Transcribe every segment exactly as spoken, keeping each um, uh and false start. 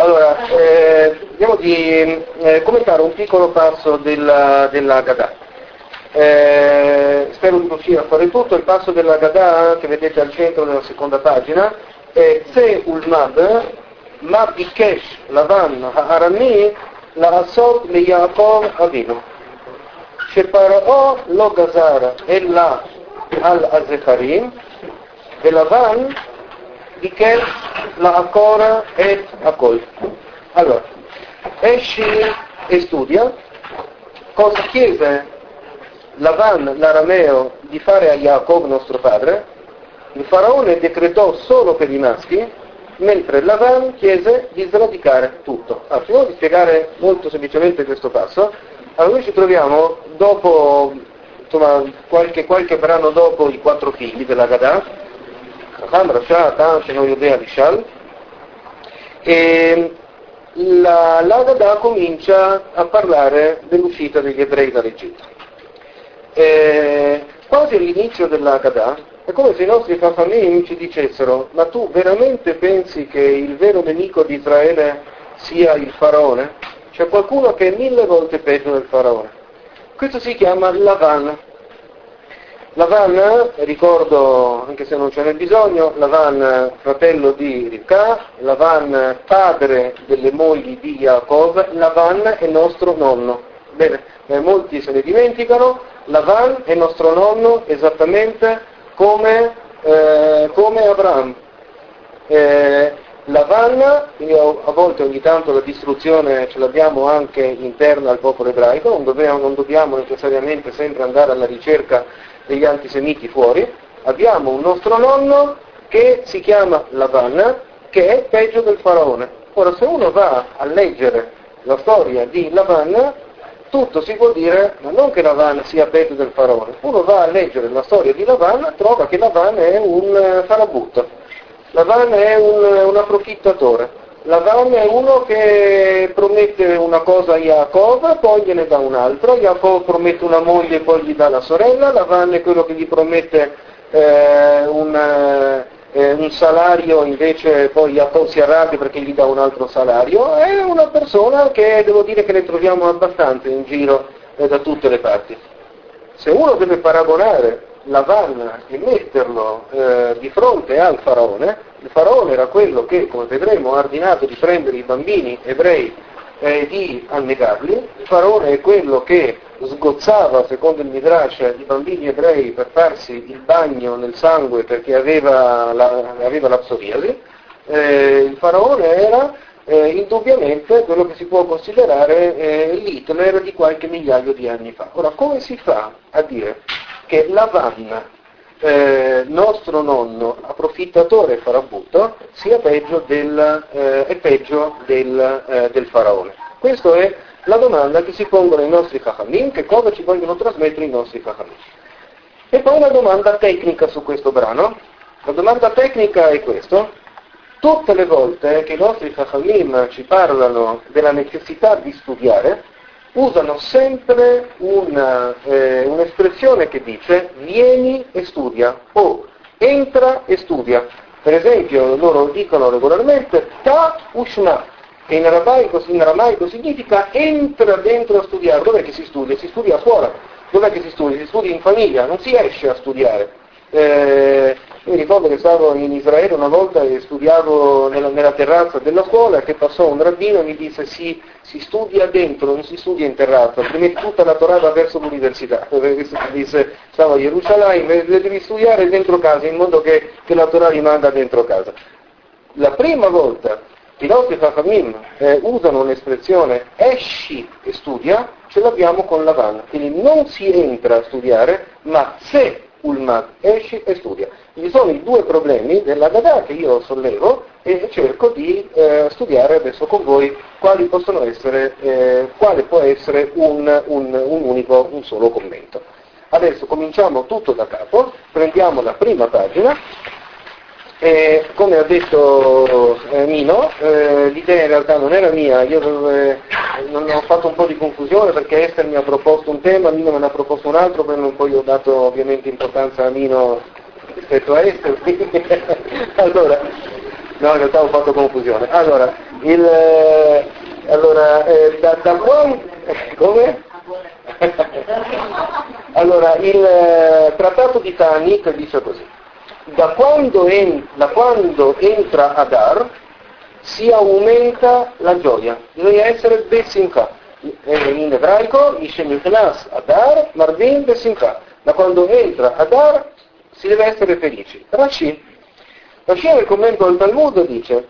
Allora, eh, vediamo di eh, commentare un piccolo passo della, della Haggadah. Eh, spero di riuscire a fare tutto. Il passo della Haggadah che vedete al centro della seconda pagina è Tse ulmad ma bikesh Lavan ha'arami la'asot le Yaakov Avinu שפרעה לא גזר אלא על הזכרים ולבן ביקש לעקור את הכל. Allora, esci e studia cosa chiese Lavan l'arameo di fare a Jacob nostro padre. Il faraone decretò solo per i maschi, mentre Lavan chiese di sradicare tutto. Allora, prima di spiegare molto semplicemente questo passo, allora noi ci troviamo dopo, insomma, qualche, qualche brano dopo i quattro figli della Haggadah, Chacham, Rasha, Atan, Sheno, Yodea, Vishal, e la, la Haggadah comincia a parlare dell'uscita degli ebrei dall'Egitto. E quasi all'inizio della Haggadah è come se i nostri Chachamim ci dicessero: ma tu veramente pensi che il vero nemico di Israele sia il faraone? C'è qualcuno che è mille volte peggio del faraone. Questo si chiama Lavan. Lavan, ricordo, anche se non ce n'è bisogno, Lavan fratello di Rivka, Lavan padre delle mogli di Yaakov, Lavan è nostro nonno. Bene, eh, molti se ne dimenticano, Lavan è nostro nonno esattamente come, eh, come Abraham. Eh, Lavan, quindi a volte ogni tanto la distruzione ce l'abbiamo anche interna al popolo ebraico, non dobbiamo, non dobbiamo necessariamente sempre andare alla ricerca degli antisemiti fuori. Abbiamo un nostro nonno che si chiama Lavan, che è peggio del faraone. Ora, se uno va a leggere la storia di Lavan, tutto si può dire, ma non che Lavan sia peggio del faraone. Uno va a leggere la storia di Lavan, trova che Lavan è un farabutto. Lavan è un, un approfittatore. Lavan è uno che promette una cosa a Yaakov, poi gliene dà un'altra. Yaakov promette una moglie e poi gli dà la sorella. Lavan è quello che gli promette eh, un, eh, un salario, invece poi Yaakov si arrabbia perché gli dà un altro salario. È una persona che devo dire che ne troviamo abbastanza in giro eh, da tutte le parti. Se uno deve paragonare Lavan e metterlo eh, di fronte al faraone, il faraone era quello che, come vedremo, ha ordinato di prendere i bambini ebrei e eh, di annegarli. Il faraone è quello che sgozzava, secondo il Midrash, i bambini ebrei per farsi il bagno nel sangue perché aveva la, aveva la psoriasi. Eh, il faraone era eh, indubbiamente quello che si può considerare eh, l'Hitler di qualche migliaio di anni fa. Ora, come si fa a dire che Lavan, eh, nostro nonno, approfittatore e farabutto, sia peggio del, eh, è peggio del, eh, del faraone? Questa è la domanda che si pongono i nostri Chachamim, che cosa ci vogliono trasmettere i nostri Chachamim. E poi una domanda tecnica su questo brano. La domanda tecnica è questo: tutte le volte che i nostri Chachamim ci parlano della necessità di studiare, usano sempre una, eh, un'espressione che dice vieni e studia o entra e studia. Per esempio loro dicono regolarmente ta ushma, che in aramaico, in aramaico significa entra dentro a studiare. Dov'è che si studia? Si studia a scuola. Dov'è che si studia? Si studia in famiglia, non si esce a studiare. Eh, io ricordo che stavo in Israele una volta e studiavo nella, nella terrazza della scuola, che passò un rabbino e mi disse si, si studia dentro, non si studia in terrazza, altrimenti tutta la Torah va verso l'università. Mi disse, stavo a Gerusalemme, devi studiare dentro casa in modo che, che la Torah rimanga dentro casa. La prima volta che i nostri Chachamim eh, usano un'espressione esci e studia, ce l'abbiamo con Lavan, quindi non si entra a studiare, ma se ulmad, esci e studia. Ci sono i due problemi della Haggadah che io sollevo e cerco di eh, studiare adesso con voi quali possono essere, eh, quale può essere un, un, un unico, un solo commento. Adesso cominciamo tutto da capo, prendiamo la prima pagina. E come ha detto eh, Mino, eh, l'idea in realtà non era mia, io eh, non ho fatto un po' di confusione perché Esther mi ha proposto un tema, Mino me ne ha proposto un altro, poi non poi ho dato ovviamente importanza a Mino rispetto a Esther. Allora, No, in realtà ho fatto confusione. Allora, il, eh, allora eh, da, da quando... Come? Allora, il eh, trattato di Ta'anit dice così. Da quando, en, da quando entra Adar si aumenta la gioia. Bisogna essere besimcha. In ebraico, Ishemichnas Adar, Marvin besimcha. Da quando entra Adar si deve essere felici. Rashi, Rashi nel commento al Talmud dice: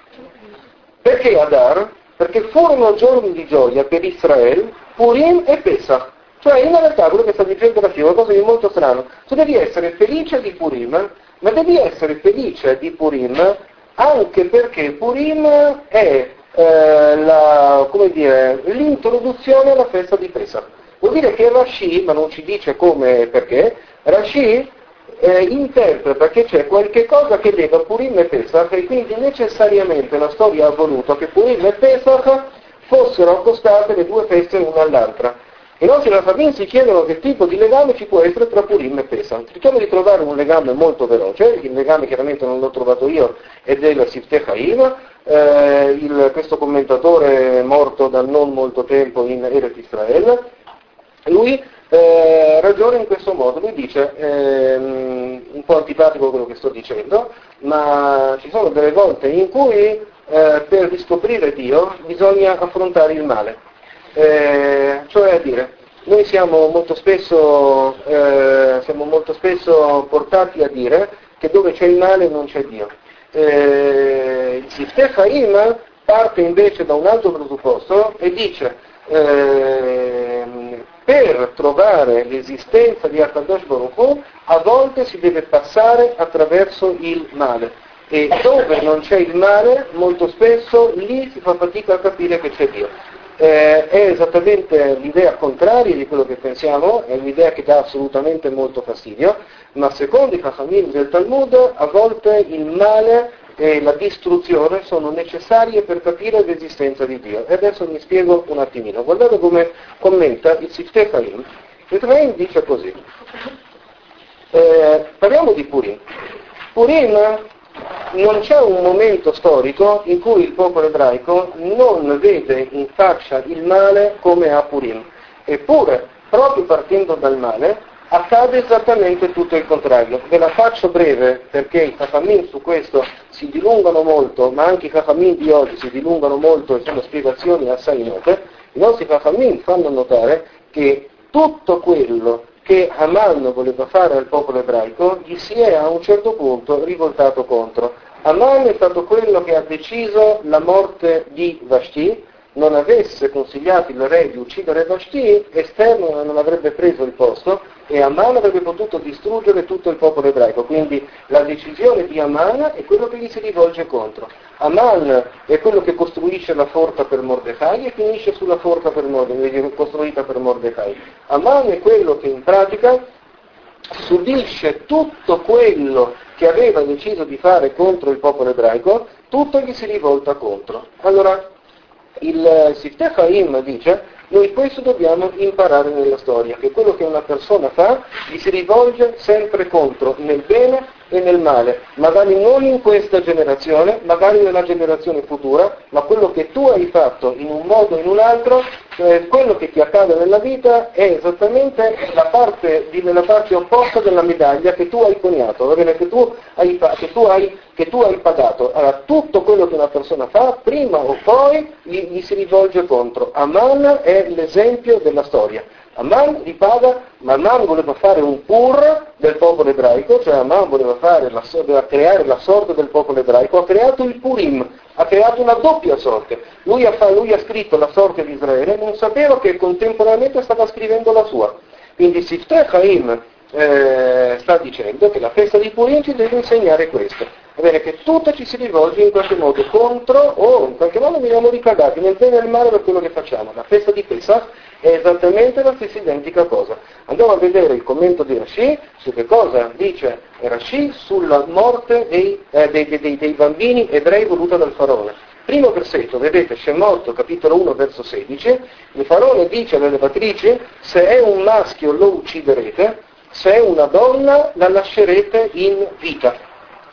perché Adar? Perché furono giorni di gioia per Israele, Purim e Pesach. Cioè in realtà quello che sta dicendo Rashi è qualcosa di molto strano. Tu devi essere felice di Purim, ma devi essere felice di Purim anche perché Purim è eh, la, come dire, l'introduzione alla festa di Pesach. Vuol dire che Rashi, ma non ci dice come e perché, Rashi eh, interpreta che c'è qualche cosa che lega Purim e Pesach e quindi necessariamente la storia ha voluto che Purim e Pesach fossero accostate le due feste l'una all'altra. I nostri rabbini si chiedono che tipo di legame ci può essere tra Purim e Pesach. Cerchiamo di trovare un legame molto veloce, il legame chiaramente non l'ho trovato io, è del Siftei Chaim, eh, il, questo commentatore morto da non molto tempo in Eretz Israel. Lui eh, ragiona in questo modo, lui dice, ehm, un po' antipatico quello che sto dicendo, ma ci sono delle volte in cui eh, per riscoprire Dio bisogna affrontare il male. Eh, cioè a dire, noi siamo molto spesso eh, siamo molto spesso portati a dire che dove c'è il male non c'è Dio. Eh, il Siftei Chaim parte invece da un altro presupposto e dice eh, per trovare l'esistenza di Akadosh Baruch Hu a volte si deve passare attraverso il male. E dove non c'è il male, molto spesso lì si fa fatica a capire che c'è Dio. Eh, è esattamente l'idea contraria di quello che pensiamo, è un'idea che dà assolutamente molto fastidio, ma secondo i Chachamim del Talmud a volte il male e la distruzione sono necessarie per capire l'esistenza di Dio. E adesso mi spiego un attimino. Guardate come commenta il Siftei Chaim. Il Siftei Chaim dice così. Eh, parliamo di Purim. Purim non c'è un momento storico in cui il popolo ebraico non vede in faccia il male come a Purim. Eppure, proprio partendo dal male, accade esattamente tutto il contrario. Ve la faccio breve perché i Chachamim su questo si dilungano molto, ma anche i Chachamim di oggi si dilungano molto e sono spiegazioni assai note. I nostri Chachamim fanno notare che tutto quello che Haman voleva fare al popolo ebraico, gli si è a un certo punto rivoltato contro. Haman è stato quello che ha deciso la morte di Vashti, non avesse consigliato il re di uccidere Vashti, esterno non avrebbe preso il posto e Haman avrebbe potuto distruggere tutto il popolo ebraico. Quindi la decisione di Haman è quello che gli si rivolge contro. Haman è quello che costruisce la forca per Mordecai e finisce sulla forca per Mordecai, costruita per Mordecai. Haman è quello che in pratica subisce tutto quello che aveva deciso di fare contro il popolo ebraico, tutto gli si rivolta contro. Allora, il Siftei Chaim dice, noi questo dobbiamo imparare nella storia, che quello che una persona fa gli si rivolge sempre contro, nel bene e nel male, magari non in questa generazione, magari nella generazione futura, ma quello che tu hai fatto in un modo o in un altro, eh, quello che ti accade nella vita è esattamente la parte, di, la parte opposta della medaglia che tu hai coniato, va bene? Che tu hai, che tu hai, che tu hai pagato. Allora, tutto quello che una persona fa, prima o poi, gli, gli si rivolge contro. Haman è l'esempio della storia. Haman ripaga, ma Haman voleva fare un pur del popolo ebraico, cioè Haman voleva, fare la, voleva creare la sorte del popolo ebraico, ha creato il Purim, ha creato una doppia sorte. Lui ha, lui ha scritto la sorte di Israele, non sapeva che contemporaneamente stava scrivendo la sua. Quindi Siftei Chaim eh, sta dicendo che la festa di Purim ci deve insegnare questo. Va bene, che tutto ci si rivolge in qualche modo contro o in qualche modo veniamo ricordati nel bene e nel male per quello che facciamo. La festa di Pesach è esattamente la stessa identica cosa. Andiamo a vedere il commento di Rashi su che cosa dice Rashi sulla morte dei, eh, dei, dei, dei bambini ebrei voluta dal faraone. Primo versetto, vedete, Shemot, capitolo uno, verso sedici, il faraone dice alle levatrici, se è un maschio lo ucciderete, se è una donna la lascerete in vita.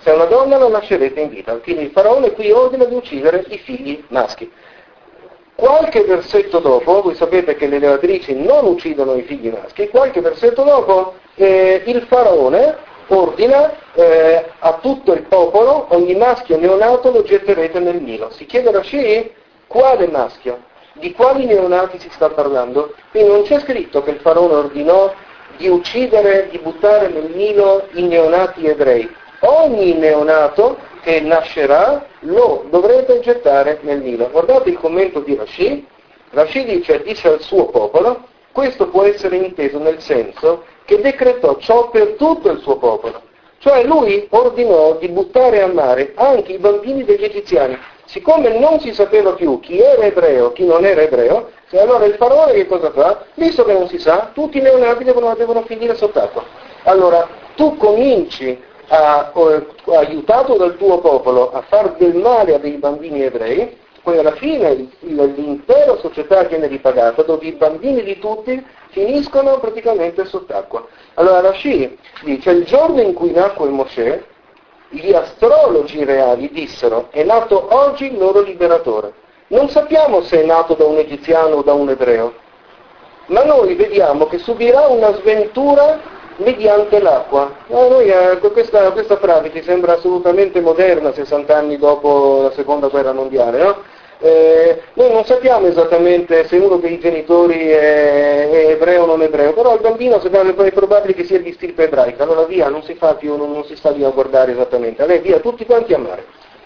Se è una donna la lascerete in vita. Quindi il faraone qui ordina di uccidere i figli maschi. Qualche versetto dopo, voi sapete che le levatrici non uccidono i figli maschi, qualche versetto dopo eh, il faraone ordina eh, a tutto il popolo, ogni maschio neonato lo getterete nel Nilo. Si chiede a Rashi quale maschio, di quali neonati si sta parlando. Quindi non c'è scritto che il faraone ordinò di uccidere, di buttare nel Nilo i neonati ebrei. Ogni neonato che nascerà lo dovrete gettare nel Nilo. Guardate il commento di Rashi. Rashi dice, dice al suo popolo, questo può essere inteso nel senso che decretò ciò per tutto il suo popolo. Cioè lui ordinò di buttare a mare anche i bambini degli egiziani. Siccome non si sapeva più chi era ebreo, chi non era ebreo, allora il faraone che cosa fa? Visto che non si sa, tutti i neonati devono, devono finire sott'acqua. Allora, tu cominci Ha, ha aiutato dal tuo popolo a far del male a dei bambini ebrei, poi alla fine l'intera società viene ripagata, dove i bambini di tutti finiscono praticamente sott'acqua. Allora Rashi dice, il giorno in cui nacque Mosè, gli astrologi reali dissero, è nato oggi il loro liberatore. Non sappiamo se è nato da un egiziano o da un ebreo, ma noi vediamo che subirà una sventura mediante l'acqua. A noi eh, questa, questa frase ci sembra assolutamente moderna sessanta anni dopo la seconda guerra mondiale, no? Eh, noi non sappiamo esattamente se uno dei genitori è, è ebreo o non ebreo, però il bambino è probabile che sia di stirpe ebraica, allora via, non si fa più, non, non si sta lì a guardare esattamente, lei via, tutti quanti a mare.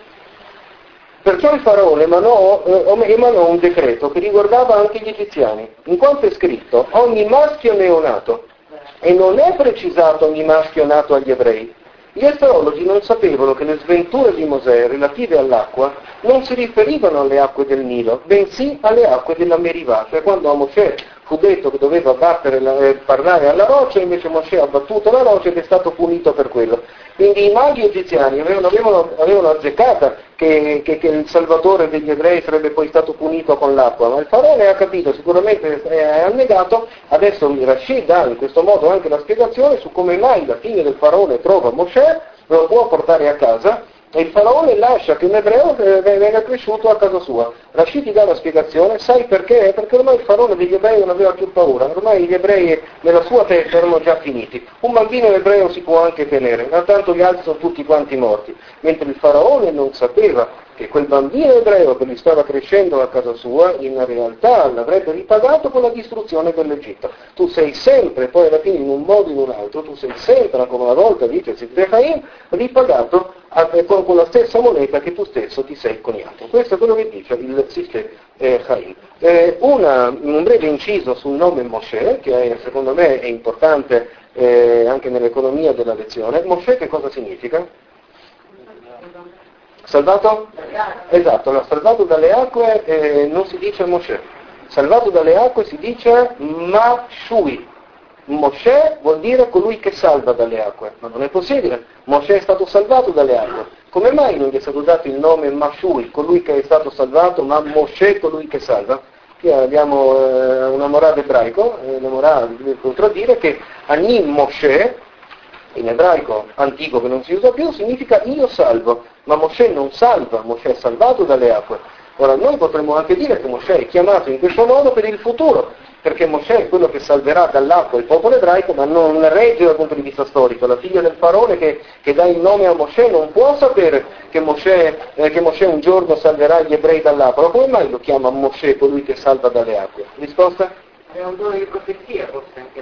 Perciò il faraone emanò, eh, emanò un decreto che riguardava anche gli egiziani, in quanto è scritto, ogni maschio neonato, e non è precisato ogni maschio nato agli ebrei. Gli astrologi non sapevano che le sventure di Mosè relative all'acqua non si riferivano alle acque del Nilo, bensì alle acque della Meribah, cioè quando a Mosè fu detto che doveva battere la, eh, parlare alla roccia, invece Mosè ha battuto la roccia ed è stato punito per quello. Quindi i maghi egiziani avevano, avevano, avevano azzeccata che, che, che il salvatore degli ebrei sarebbe poi stato punito con l'acqua, ma il faraone ha capito, sicuramente è annegato, adesso Rashi dà in questo modo anche la spiegazione su come mai la figlia del faraone trova Mosè, lo può portare a casa, e il faraone lascia che un ebreo venga cresciuto a casa sua. Rashi ti dà la spiegazione, sai perché? Perché ormai il faraone degli ebrei non aveva più paura, ormai gli ebrei nella sua testa erano già finiti. Un bambino ebreo si può anche tenere, ma tanto gli altri sono tutti quanti morti. Mentre il faraone non sapeva che quel bambino ebreo che gli stava crescendo a casa sua, in realtà l'avrebbe ripagato con la distruzione dell'Egitto. Tu sei sempre, poi alla fine in un modo o in un altro, tu sei sempre, come una volta dice Sifrechaim, ripagato a, con, con la stessa moneta che tu stesso ti sei coniato. Questo è quello che dice il Sifrechaim. Eh, una, un breve inciso sul nome Mosè, che è, secondo me è importante eh, anche nell'economia della lezione. Mosè che cosa significa? Salvato? Esatto, no, salvato dalle acque eh, non si dice Mosè, salvato dalle acque si dice Mashui. Mosè vuol dire colui che salva dalle acque, ma non è possibile, Mosè è stato salvato dalle acque. Come mai non gli è stato dato il nome Mashui, colui che è stato salvato, ma Mosè colui che salva? Qui abbiamo eh, una morale ebraico, eh, la morale deve contraddire che Anim Mosè, in ebraico antico che non si usa più, significa io salvo, ma Mosè non salva, Mosè è salvato dalle acque. Ora noi potremmo anche dire che Mosè è chiamato in questo modo per il futuro, perché Mosè è quello che salverà dall'acqua il popolo ebraico, ma non regge dal punto di vista storico. La figlia del faraone che, che dà il nome a Mosè non può sapere che Mosè, eh, che Mosè un giorno salverà gli ebrei dall'acqua, ma come mai lo chiama Mosè colui che salva dalle acque? Risposta? È un dono di profezia forse anche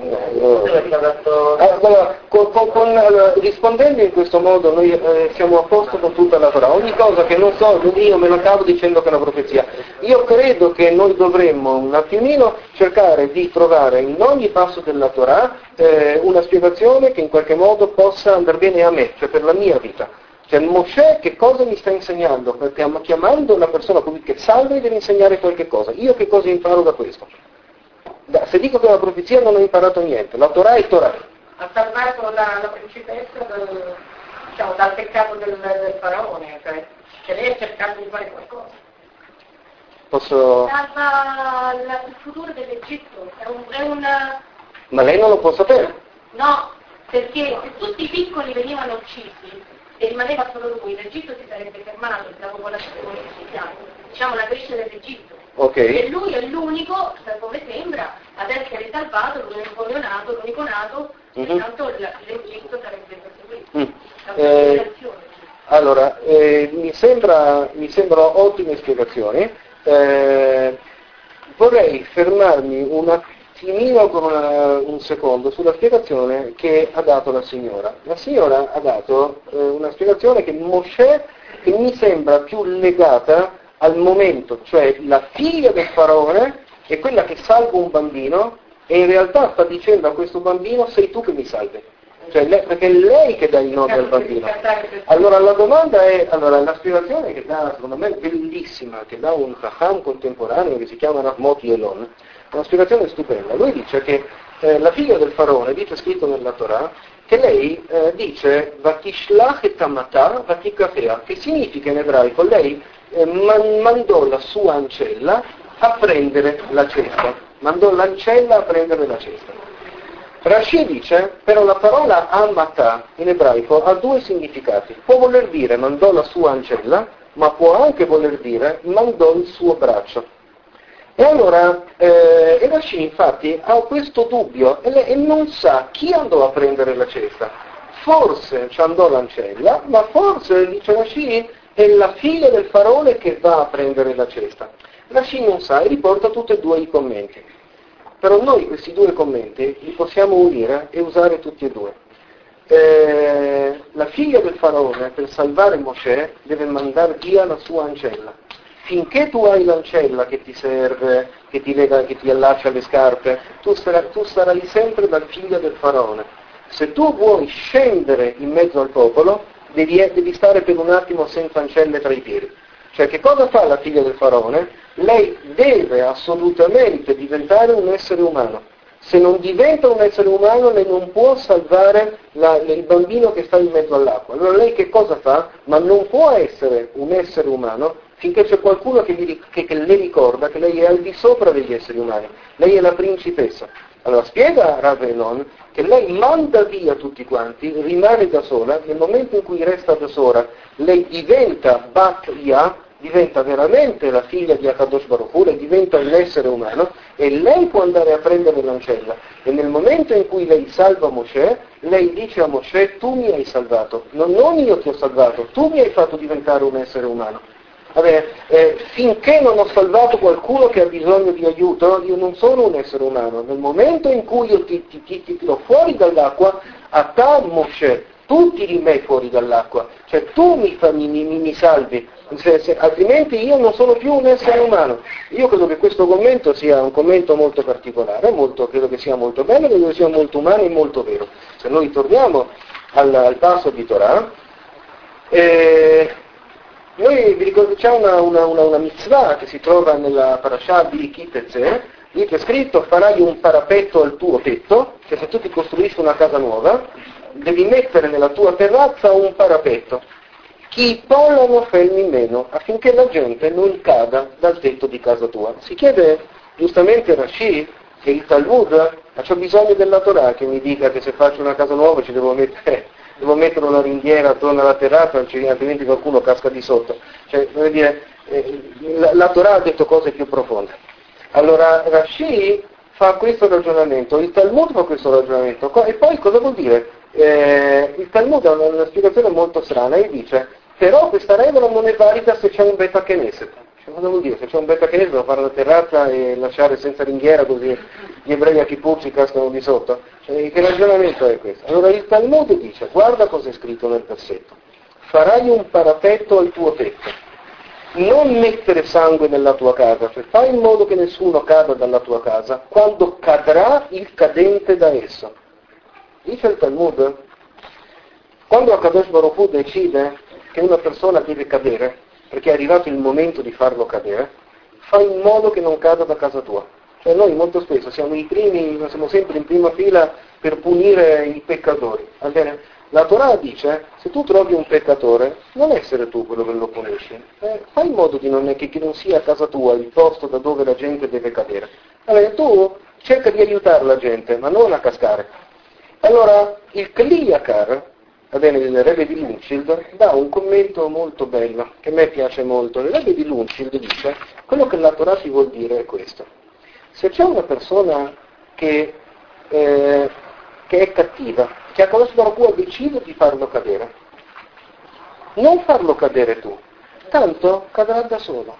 da allora, con, con, con, allora, rispondendo in questo modo noi eh, siamo a posto con tutta la Torah. Ogni cosa che non so, io me lo cavo dicendo che è una profezia. Io credo che noi dovremmo un attimino cercare di trovare in ogni passo della Torah eh, una spiegazione che in qualche modo possa andare bene a me, cioè per la mia vita. Cioè Mosè che cosa mi sta insegnando? Perché chiamando una persona colui che salva mi deve insegnare qualche cosa. Io che cosa imparo da questo? Se dico che è una profezia non ho imparato niente, la Torah è Torah. Ha salvato la, la principessa dal, diciamo, dal peccato del, del faraone, cioè che lei ha cercato di fare qualcosa. Posso... Salva il futuro dell'Egitto, è un, è un... Ma lei non lo può sapere? No, perché se tutti i piccoli venivano uccisi, e rimaneva solo lui, l'Egitto si sarebbe fermato la popolazione egiziana, diciamo la crescita dell'Egitto. Okay. E lui è l'unico, come sembra, ad essere salvato, l'unico neonato, l'unico nato, Mhm. pertanto l- l'Egitto sarebbe proseguito. Mm. La Eh, considerazione. allora, eh, mi, sembra, mi sembrano ottime spiegazioni. Eh, vorrei fermarmi un attimino con una- un secondo sulla spiegazione che ha dato la signora. La signora ha dato eh, una spiegazione che Mosè, che mi sembra più legata al momento, cioè la figlia del faraone è quella che salva un bambino e in realtà sta dicendo a questo bambino sei tu che mi salvi. Cioè, lei, perché è lei che dà il nome al bambino. Allora la domanda è, allora la spiegazione che dà, secondo me, bellissima, che dà un Chacham contemporaneo che si chiama Rahmot Yelon, è una spiegazione stupenda. Lui dice che eh, la figlia del faraone, dice scritto nella Torah, che lei eh, dice Vatishlach et amata vatikafea, che significa in ebraico, lei eh, man- mandò la sua ancella a prendere la cesta, mandò l'ancella a prendere la cesta. Rashi dice, però la parola amata in ebraico ha due significati. Può voler dire mandò la sua ancella, ma può anche voler dire mandò il suo braccio. E allora eh, Rashi infatti ha questo dubbio e, le, e non sa chi andò a prendere la cesta. Forse ci andò l'ancella, ma forse, dice Rashi, è la figlia del faraone che va a prendere la cesta. Rashi non sa e riporta tutti e due i commenti. Però noi questi due commenti li possiamo unire e usare tutti e due. Eh, la figlia del faraone per salvare Mosè deve mandare via la sua ancella. Finché tu hai l'ancella che ti serve, che ti lega, che ti allaccia le scarpe, tu, sarai, tu sarai sempre la figlia del faraone. Se tu vuoi scendere in mezzo al popolo, devi, devi stare per un attimo senza ancelle tra i piedi. Cioè che cosa fa la figlia del faraone? Lei deve assolutamente diventare un essere umano. Se non diventa un essere umano lei non può salvare la, il bambino che sta in mezzo all'acqua. Allora lei che cosa fa? Ma non può essere un essere umano finché c'è qualcuno che, gli, che, che le ricorda che lei è al di sopra degli esseri umani. Lei è la principessa. Allora spiega Rav Elon che lei manda via tutti quanti, rimane da sola, nel momento in cui resta da sola lei diventa Bat Ya, diventa veramente la figlia di Akadosh Baruch Hu, lei diventa un essere umano e lei può andare a prendere l'ancella. E nel momento in cui lei salva Mosè, lei dice a Mosè tu mi hai salvato, non, non io ti ho salvato, tu mi hai fatto diventare un essere umano. Vabbè, eh, finché non ho salvato qualcuno che ha bisogno di aiuto, io non sono un essere umano. Nel momento in cui io ti, ti, ti, ti tiro fuori dall'acqua, a te Mosè, tu tiri me fuori dall'acqua, cioè tu mi, fa, mi, mi, mi salvi, se, se, altrimenti io non sono più un essere umano. Io credo che questo commento sia un commento molto particolare, molto, credo che sia molto bello, credo che sia molto umano e molto vero. Se noi torniamo al, al passo di Torah, eh, noi vi ricordo c'è una, una, una, una mitzvah che si trova nella parashah di Kitezeh, lì c'è scritto farai un parapetto al tuo tetto, che se tu ti costruisci una casa nuova, devi mettere nella tua terrazza un parapetto. Chi polano fermi meno, affinché la gente non cada dal tetto di casa tua. Si chiede giustamente Rashi che il Talmud ha c'ho bisogno della Torah che mi dica che se faccio una casa nuova ci devo mettere, devo mettere una ringhiera attorno alla terrazza, altrimenti qualcuno casca di sotto. Cioè, vuol dire, eh, la, la Torah ha detto cose più profonde. Allora Rashi fa questo ragionamento, il Talmud fa questo ragionamento, e poi cosa vuol dire? Eh, il Talmud ha una, una spiegazione molto strana e dice, però questa regola non è valida se c'è un Beta Knesset. Cioè, cosa vuol dire? Se c'è un Beta Knesset devo fare la terrazza e lasciare senza ringhiera così gli ebrei a Kippur ci cascano di sotto. Cioè, che ragionamento è questo? Allora il Talmud dice, guarda cosa è scritto nel versetto, farai un parapetto al tuo tetto. Non mettere sangue nella tua casa, cioè fai in modo che nessuno cada dalla tua casa, quando cadrà il cadente da esso. Dice il Talmud, quando Akadosh Baruch Hu decide che una persona deve cadere, perché è arrivato il momento di farlo cadere, fai in modo che non cada da casa tua. Cioè noi molto spesso siamo i primi, siamo sempre in prima fila per punire i peccatori, va bene? La Torah dice, se tu trovi un peccatore, non essere tu quello che lo punisci, eh, fai in modo di non, che, che non sia a casa tua il posto da dove la gente deve cadere. Allora tu cerca di aiutare la gente, ma non a cascare. Allora il Kli Yakar, Va bene, il Rebbe di Lunschild dà un commento molto bello, che a me piace molto. Il Rebbe di Lunschild dice, quello che la Torah ti vuol dire è questo. Se c'è una persona che, eh, che è cattiva, che a Kadosh Baruch Hu ha deciso di farlo cadere, non farlo cadere tu, tanto cadrà da solo.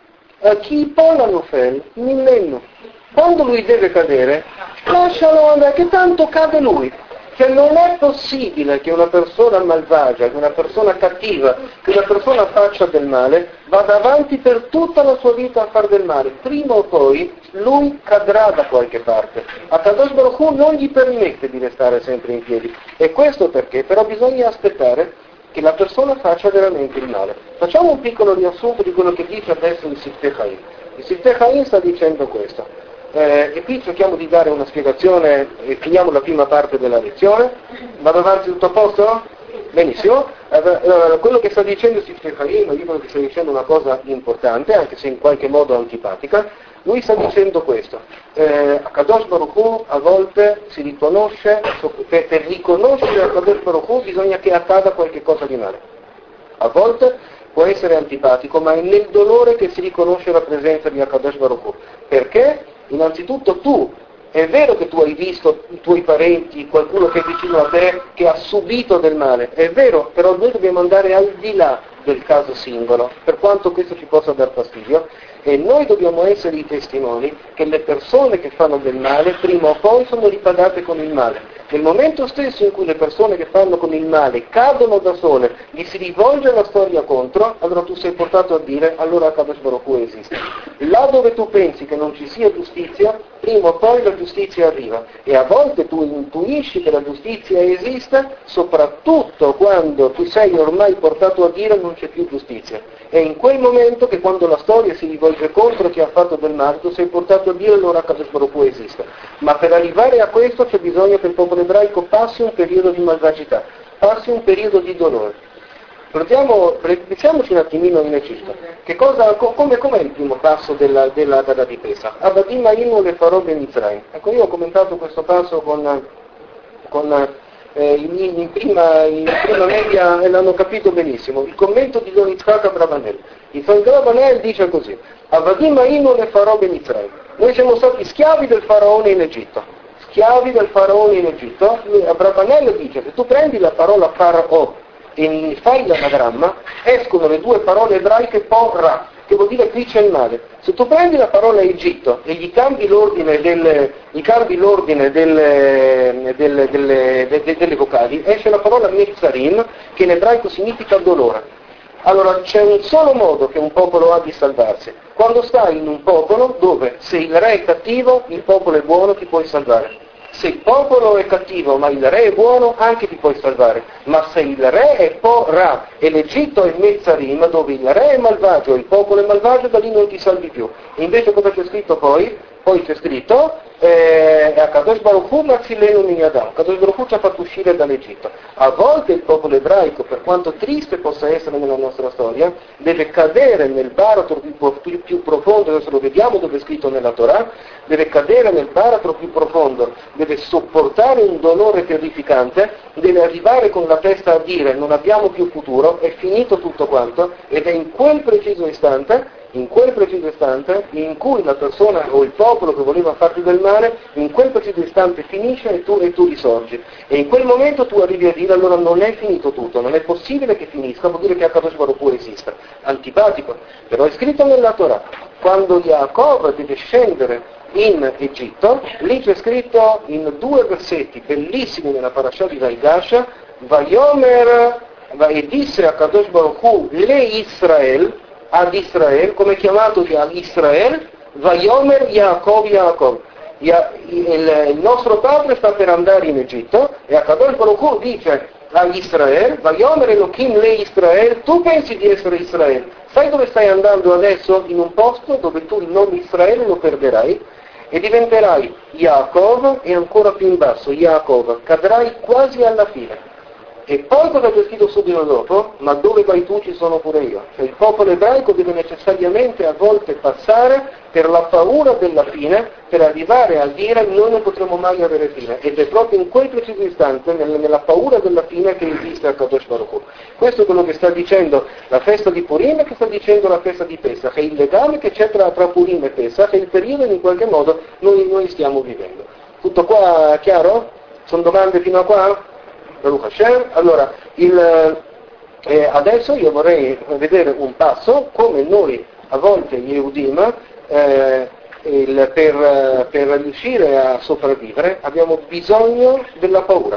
Chi pola nofel, millennio. Quando lui deve cadere, lascialo andare, che tanto cade lui. Che non è possibile che una persona malvagia, che una persona cattiva, che una persona faccia del male, vada avanti per tutta la sua vita a fare del male. Prima o poi lui cadrà da qualche parte. A Kadosh Baruch Hu non gli permette di restare sempre in piedi. E questo perché? Però bisogna aspettare che la persona faccia veramente il male. Facciamo un piccolo riassunto di quello che dice adesso il Siftei Chaim. Il Siftei Chaim sta dicendo questo. Eh, e qui cerchiamo di dare una spiegazione e finiamo la prima parte della lezione. Vado avanti tutto a posto? Benissimo. Eh, quello che sta dicendo il Siftei Chaim, io credo che sta dicendo una cosa importante, anche se in qualche modo antipatica. Lui sta dicendo questo. Eh, a Kadosh Baruch Hu a volte si riconosce, per, per riconoscere a Kadosh Baruch Hu bisogna che accada qualche cosa di male. A volte può essere antipatico, ma è nel dolore che si riconosce la presenza di Akadosh Baruch Hu. Perché? Innanzitutto tu, è vero che tu hai visto i tuoi parenti, qualcuno che è vicino a te, che ha subito del male, è vero, però noi dobbiamo andare al di là del caso singolo, per quanto questo ci possa dar fastidio, e noi dobbiamo essere i testimoni che le persone che fanno del male prima o poi sono ripagate con il male. Nel momento stesso in cui le persone che fanno con il male cadono da sole, gli si rivolge la storia contro, allora tu sei portato a dire allora Kadosh Baruch Hu esiste. Là dove tu pensi che non ci sia giustizia, prima o poi la giustizia arriva. E a volte tu intuisci che la giustizia esiste, soprattutto quando tu sei ormai portato a dire non c'è più giustizia. È in quel momento che quando la storia si rivolge contro chi ha fatto del male, tu sei portato a dire allora Kadosh Baruch Hu esiste. Ma per arrivare a questo c'è bisogno che il popolo ebraico passi un periodo di malvagità, passi un periodo di dolore. Proviamo, pensiamoci un attimino in Egitto. Che cosa, come, com'è il primo passo della, della Haggadah di Pesach? Avadim Hayinu le farò ben Mitzrayim. Ecco, io ho commentato questo passo con, con eh, in, in, prima, in prima media e l'hanno capito benissimo. Il commento di Don Yitzhak Abravanel. Yitzhak Abravanel dice così: Avadim Hayinu le farò ben Mitzrayim. Noi siamo stati schiavi del faraone in Egitto. Schiavi del faraone in Egitto. Abravanel dice: se tu prendi la parola farao e fai l'anagramma, escono le due parole ebraiche porra, che vuol dire qui c'è il male. Se tu prendi la parola Egitto e gli cambi l'ordine delle, gli cambi l'ordine delle, delle, delle, delle, delle vocali, esce la parola Netzarim, che in ebraico significa dolore. Allora c'è un solo modo che un popolo ha di salvarsi: quando stai in un popolo dove se il re è cattivo, il popolo è buono, ti puoi salvare. Se il popolo è cattivo ma il re è buono, anche ti puoi salvare. Ma se il re è porra e l'Egitto è Netzarim, dove il re è malvagio e il popolo è malvagio, da lì non ti salvi più. E invece cosa c'è scritto poi? Poi c'è scritto eh, a Kadosh Baruch Hu Matzilenu min Yadam. Kadosh Baruch Hu ci ha fatto uscire dall'Egitto. A volte il popolo ebraico, per quanto triste possa essere nella nostra storia, deve cadere nel baratro più, più, più profondo, adesso lo vediamo dove è scritto nella Torah, deve cadere nel baratro più profondo, deve sopportare un dolore terrificante, deve arrivare con la testa a dire non abbiamo più futuro, è finito tutto quanto, ed è in quel preciso istante in quel preciso istante in cui la persona o il popolo che voleva farti del male, in quel preciso istante finisce e tu, e tu risorgi. E in quel momento tu arrivi a dire allora non è finito tutto, non è possibile che finisca, vuol dire che Akadosh Baruch Hu esista. Antipatico, però è scritto nella Torah. Quando Yaakov deve scendere in Egitto, lì c'è scritto in due versetti bellissimi nella parasha di Vaigash, Vayomer, e disse a Akadosh Baruch Hu le Israel, ad Israele, come è chiamato ad Israele, Vayomer Yaakov Yaakov. Il, il nostro padre sta per andare in Egitto e Akadosh Baruch Hu dice a Israele, Vayomer Elohim le Israele, tu pensi di essere Israele, sai dove stai andando adesso? In un posto dove tu il nome Israele lo perderai e diventerai Yaakov e ancora più in basso, Yaakov, cadrai quasi alla fine. E poi cosa c'è scritto subito dopo? Ma dove vai tu ci sono pure io. Cioè il popolo ebraico deve necessariamente a volte passare per la paura della fine, per arrivare a dire noi non potremo mai avere fine. Ed è proprio in quel preciso istante, nella paura della fine, che esiste il Kadosh Baruch Hu. Questo è quello che sta dicendo la festa di Purim e che sta dicendo la festa di Pesach. È il legame che c'è tra, tra Purim e Pesach, è il periodo in qualche modo noi, noi stiamo vivendo. Tutto qua chiaro? Sono domande fino a qua? Baruch Hashem. Allora, il, eh, adesso io vorrei vedere un passo come noi a volte gli Yehudim eh, il, per, per riuscire a sopravvivere abbiamo bisogno della paura.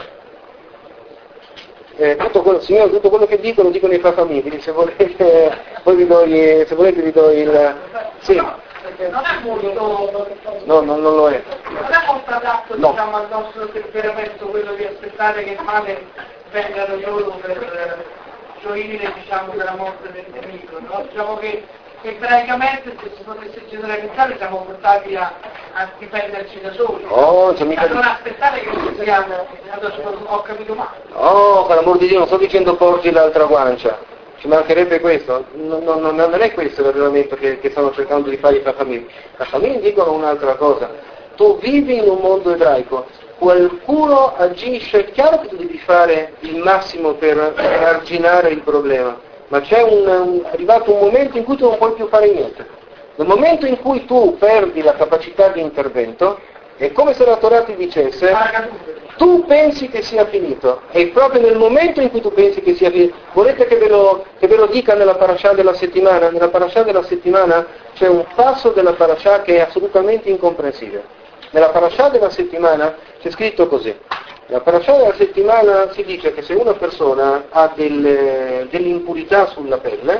Eh, tutto quello, signore, tutto quello che dicono dicono i Chachamim, quindi se volete, poi vi do, se volete vi do il... Sì. Non è molto... No, no, non lo è. Non è molto adatto, No. diciamo, al nostro temperamento quello di aspettare che il male venga da loro per gioire, diciamo, della morte del nemico, no? Diciamo che ebraicamente, se si potesse generalizzare, siamo portati a, a difenderci da soli. Oh, c'è mica a di... non aspettare che ci sia... Adesso ho capito male. Oh, per l'amor di Dio, non sto dicendo porgi l'altra guancia. Ci mancherebbe questo, non, non, non è questo il ragionamento che, che stanno cercando di fare i Chachamim. I Chachamim dicono un'altra cosa. Tu vivi in un mondo ebraico, qualcuno agisce, è chiaro che tu devi fare il massimo per arginare il problema, ma c'è un, un, è arrivato un momento in cui tu non puoi più fare niente. Nel momento in cui tu perdi la capacità di intervento, è come se la Torah ti dicesse, tu pensi che sia finito, e proprio nel momento in cui tu pensi che sia finito, volete che ve lo, che ve lo dica nella parasha della settimana? Nella parasha della settimana c'è un passo della parasha che è assolutamente incomprensibile. Nella parasha della settimana c'è scritto così. Nella parasha della settimana si dice che se una persona ha delle, delle impurità sulla pelle,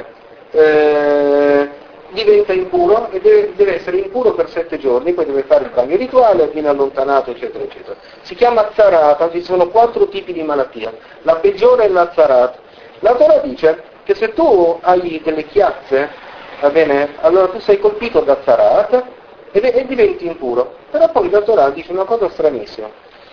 eh, diventa impuro e deve, deve essere impuro per sette giorni, poi deve fare il bagno rituale, viene allontanato, eccetera, eccetera. Si chiama zarat, ci sono quattro tipi di malattia. La peggiore è la zarat. La Torah dice che se tu hai delle chiazze, va bene, allora tu sei colpito da zarat e, e diventi impuro. Però poi la Torah dice una cosa stranissima.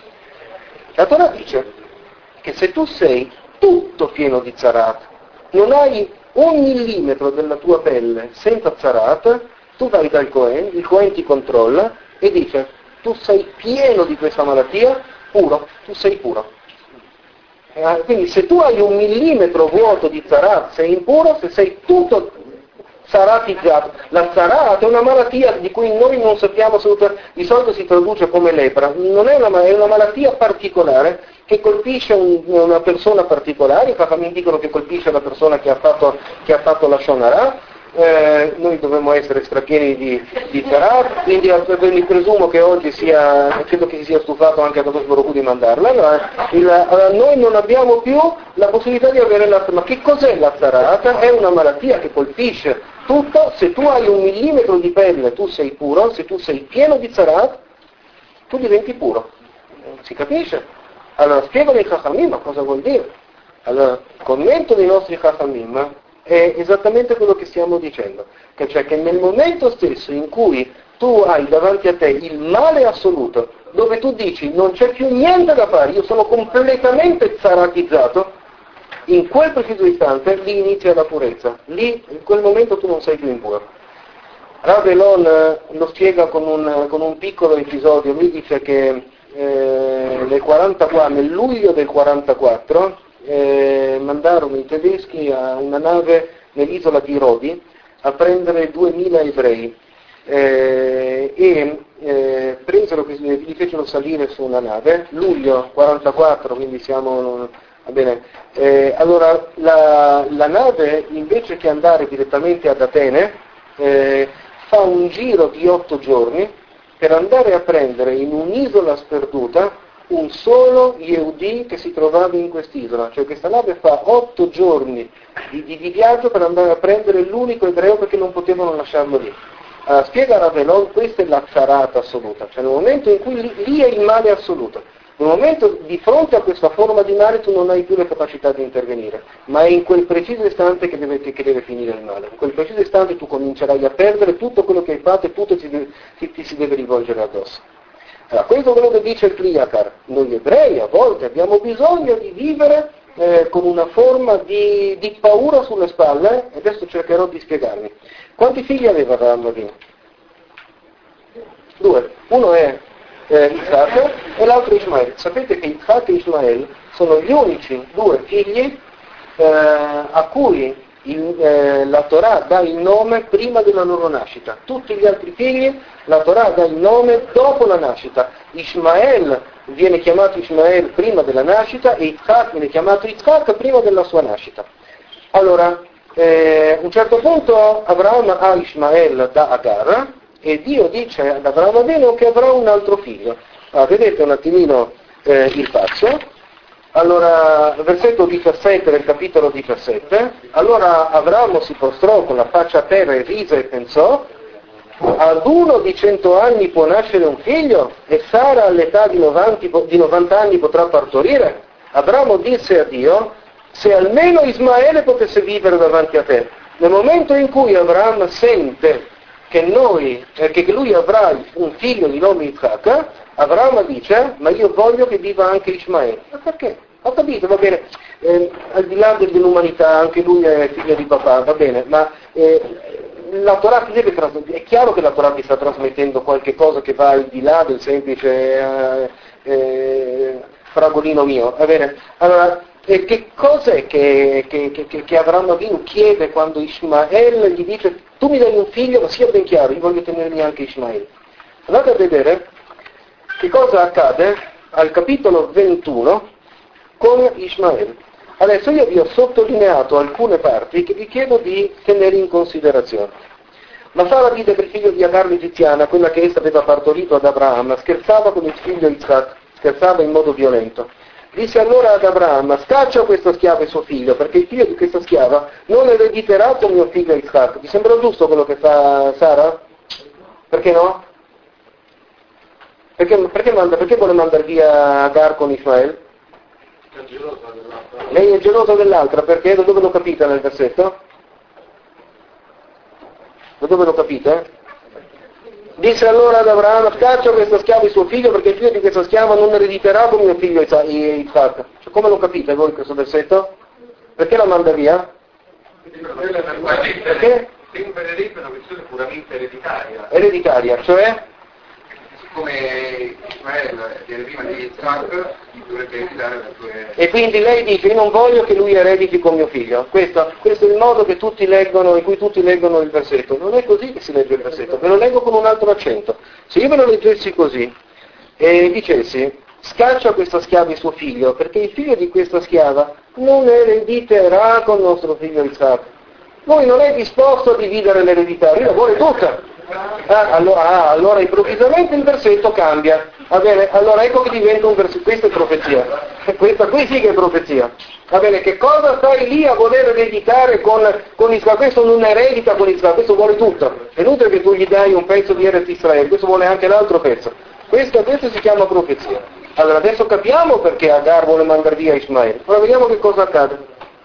La Torah dice che se tu sei tutto pieno di zarat, non hai un millimetro della tua pelle senza zarat, tu vai dal Cohen, il Cohen ti controlla e dice tu sei pieno di questa malattia, puro, tu sei puro. Eh, quindi se tu hai un millimetro vuoto di zarat sei impuro, se sei tutto zaratizzato. La zarat è una malattia di cui noi non sappiamo assolutamente, di solito si traduce come lepra, non è una, è una malattia particolare che colpisce un, una persona particolare. I Chachamim dicono che colpisce la persona che ha fatto, che ha fatto la Shonara. Eh, noi dovremmo essere strapieni di, di zarat, quindi, quindi presumo che oggi sia, credo che si sia stufato anche a Kadosh Baruch Hu di mandarla. Allora, il, allora, noi non abbiamo più la possibilità di avere la... Ma che cos'è la zarat? È una malattia che colpisce tutto. Se tu hai un millimetro di pelle tu sei puro, se tu sei pieno di zarat tu diventi puro. Si capisce? Allora, spiegano i Chachamim, ma cosa vuol dire? Allora, il commento dei nostri Chachamim è esattamente quello che stiamo dicendo, che cioè che nel momento stesso in cui tu hai davanti a te il male assoluto, dove tu dici non c'è più niente da fare, io sono completamente zaratizzato, in quel preciso istante lì inizia la purezza, lì in quel momento tu non sei più impuro. Rav Elon lo spiega con un, con un piccolo episodio. Lui dice che eh, nel, quarantaquattro, nel luglio del quarantaquattro eh, mandarono i tedeschi a una nave nell'isola di Rodi a prendere duemila ebrei eh, e eh, presero, li fecero salire su una nave, luglio quarantaquattro, quindi siamo... Va bene. Eh, allora la, la nave, invece che andare direttamente ad Atene, eh, fa un giro di otto giorni per andare a prendere in un'isola sperduta un solo Yehudi che si trovava in quest'isola. Cioè questa nave fa otto giorni di, di, di viaggio per andare a prendere l'unico ebreo perché non potevano lasciarlo lì. Allora, spiega Rav Elon, questa è la zarata assoluta, cioè nel momento in cui lì, lì è il male assoluto. Nel momento di fronte a questa forma di male tu non hai più la capacità di intervenire, ma è in quel preciso istante che deve, che deve finire il male. In quel preciso istante tu comincerai a perdere tutto quello che hai fatto e tutto ti, ti, ti si deve rivolgere addosso. Allora, questo è quello che dice il Kliakar. Noi ebrei a volte abbiamo bisogno di vivere eh, con una forma di, di paura sulle spalle, e adesso cercherò di spiegarmi. Quanti figli aveva Abramo Avinu? Due. Uno è eh, Isacco e l'altro Ismaele. Sapete che Isacco e Ismaele sono gli unici due figli eh, a cui il, eh, la Torah dà il nome prima della loro nascita. Tutti gli altri figli la Torah dà il nome dopo la nascita. Ismael viene chiamato Ismael prima della nascita e Isaac viene chiamato Isaac prima della sua nascita. Allora, eh, a un certo punto Abramo ha Ismael da Agar e Dio dice ad Abramo Avinu che avrà un altro figlio. Ah, vedete un attimino eh, il passo. Allora, versetto diciassette del capitolo diciassette, allora Abramo si prostrò con la faccia a terra e rise e pensò: ad uno di cento anni può nascere un figlio e Sara all'età di novanta anni potrà partorire? Abramo disse a Dio: se almeno Ismaele potesse vivere davanti a te. Nel momento in cui Abramo sente che, noi, eh, che lui avrà un figlio di nome Isacca, Abramo dice: ma io voglio che viva anche Ismaele. Ma perché? Ho capito, va bene, eh, al di là dell'umanità anche lui è figlio di papà, va bene, ma eh, la Torah deve trasmettere, è chiaro che la Torah ti sta trasmettendo qualche cosa che va al di là del semplice eh, eh, fragolino mio, va bene? Allora, eh, che cos'è che, che, che, che Abramo Avinu chiede quando Ismaele gli dice: tu mi dai un figlio, ma sia ben chiaro, io voglio tenermi anche Ismaele. Andate a vedere che cosa accade al capitolo ventuno con Ismaele. Adesso io vi ho sottolineato alcune parti che vi chiedo di tenere in considerazione. Ma Sara vide che il figlio di Agar l'egiziana, quella che essa aveva partorito ad Abraham, scherzava con il figlio Isaac, scherzava in modo violento. Disse allora ad Abraham: scaccia questa schiava e suo figlio, perché il figlio di questa schiava non erediterà con mio figlio Isaac. Vi sembra giusto quello che fa Sara? Perché no? Perché, perché, manda, perché vuole mandare via Agar con Ismaele? Lei è gelosa dell'altra, perché? Da dove lo capite nel versetto? Da dove lo capite? Disse allora ad Abramo: scaccia questa schiava e suo figlio, perché il figlio di questa schiava non erediterà con mio figlio Isaac. Cioè, come lo capite voi questo versetto? Perché la manda via? Perché? Sempre una questione puramente ereditaria. Ereditaria, cioè? Come Ismaele viene prima di Isaac, dovrebbe ereditare le sue... E quindi lei dice: io non voglio che lui erediti con mio figlio. Questo, questo è il modo che tutti leggono, in cui tutti leggono il versetto. Non è così che si legge il versetto, ve lo leggo con un altro accento. Se io ve lo leggessi così e dicessi: scaccia questa schiava e suo figlio, perché il figlio di questa schiava non erediterà con nostro figlio Isaac. Lui non è disposto a dividere l'eredità, lui la vuole tutta. Ah, allora, ah, allora improvvisamente il versetto cambia. Va bene, allora ecco che diventa un versetto. Questa è profezia. Questa qui sì che è profezia. Va bene, che cosa stai lì a voler ereditare con, con Israele? Questo non eredita con Israele, questo vuole tutto. È inutile che tu gli dai un pezzo di Eretz Israele, questo vuole anche l'altro pezzo. Questo adesso si chiama profezia. Allora adesso capiamo perché Agar vuole mandare via Ismaele. Ora vediamo che cosa accade.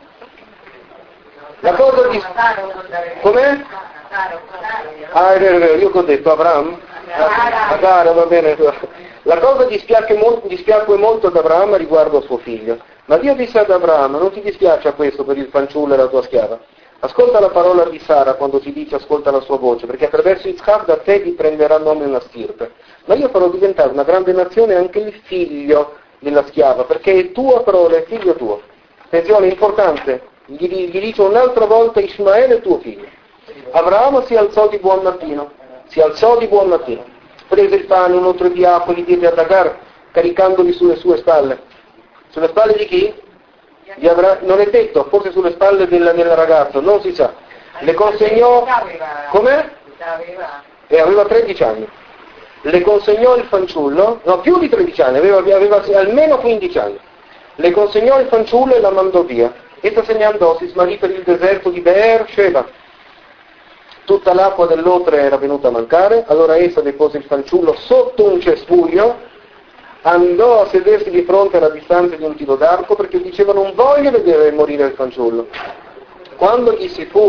La cosa di... Com'è? Ah, è vero, è vero, io che ho detto Abramo? Agar, va bene. La cosa dispiace molto, dispiacque molto ad Abramo riguardo a suo figlio. Ma Dio disse ad Abramo: non ti dispiace a questo per il fanciullo e la tua schiava? Ascolta la parola di Sara quando ti dice ascolta la sua voce, perché attraverso Isaac da te ti prenderà nome una stirpe. Ma io farò diventare una grande nazione anche il figlio della schiava, perché è tua parola, è figlio tuo. Attenzione, è importante. Gli, gli dice un'altra volta: Ismaele è tuo figlio. Abramo si alzò di buon mattino, si alzò di buon mattino, prese il pane, un otro di acqua, li diede ad Agar, caricandoli sulle sue spalle. Sulle spalle di chi? Di Abra... Non è detto, forse sulle spalle del, del ragazzo, non si sa. Le consegnò... Com'è? E aveva tredici anni. Le consegnò il fanciullo, no, più di tredici anni, aveva, aveva almeno quindici anni. Le consegnò il fanciullo e la mandò via. Essa se ne andò, si smarrì per il deserto di Beer Sheba. Tutta l'acqua dell'Otre era venuta a mancare, allora essa depose il fanciullo sotto un cespuglio, andò a sedersi di fronte alla distanza di un tiro d'arco, perché diceva: non voglio vedere morire il fanciullo. Quando gli si fu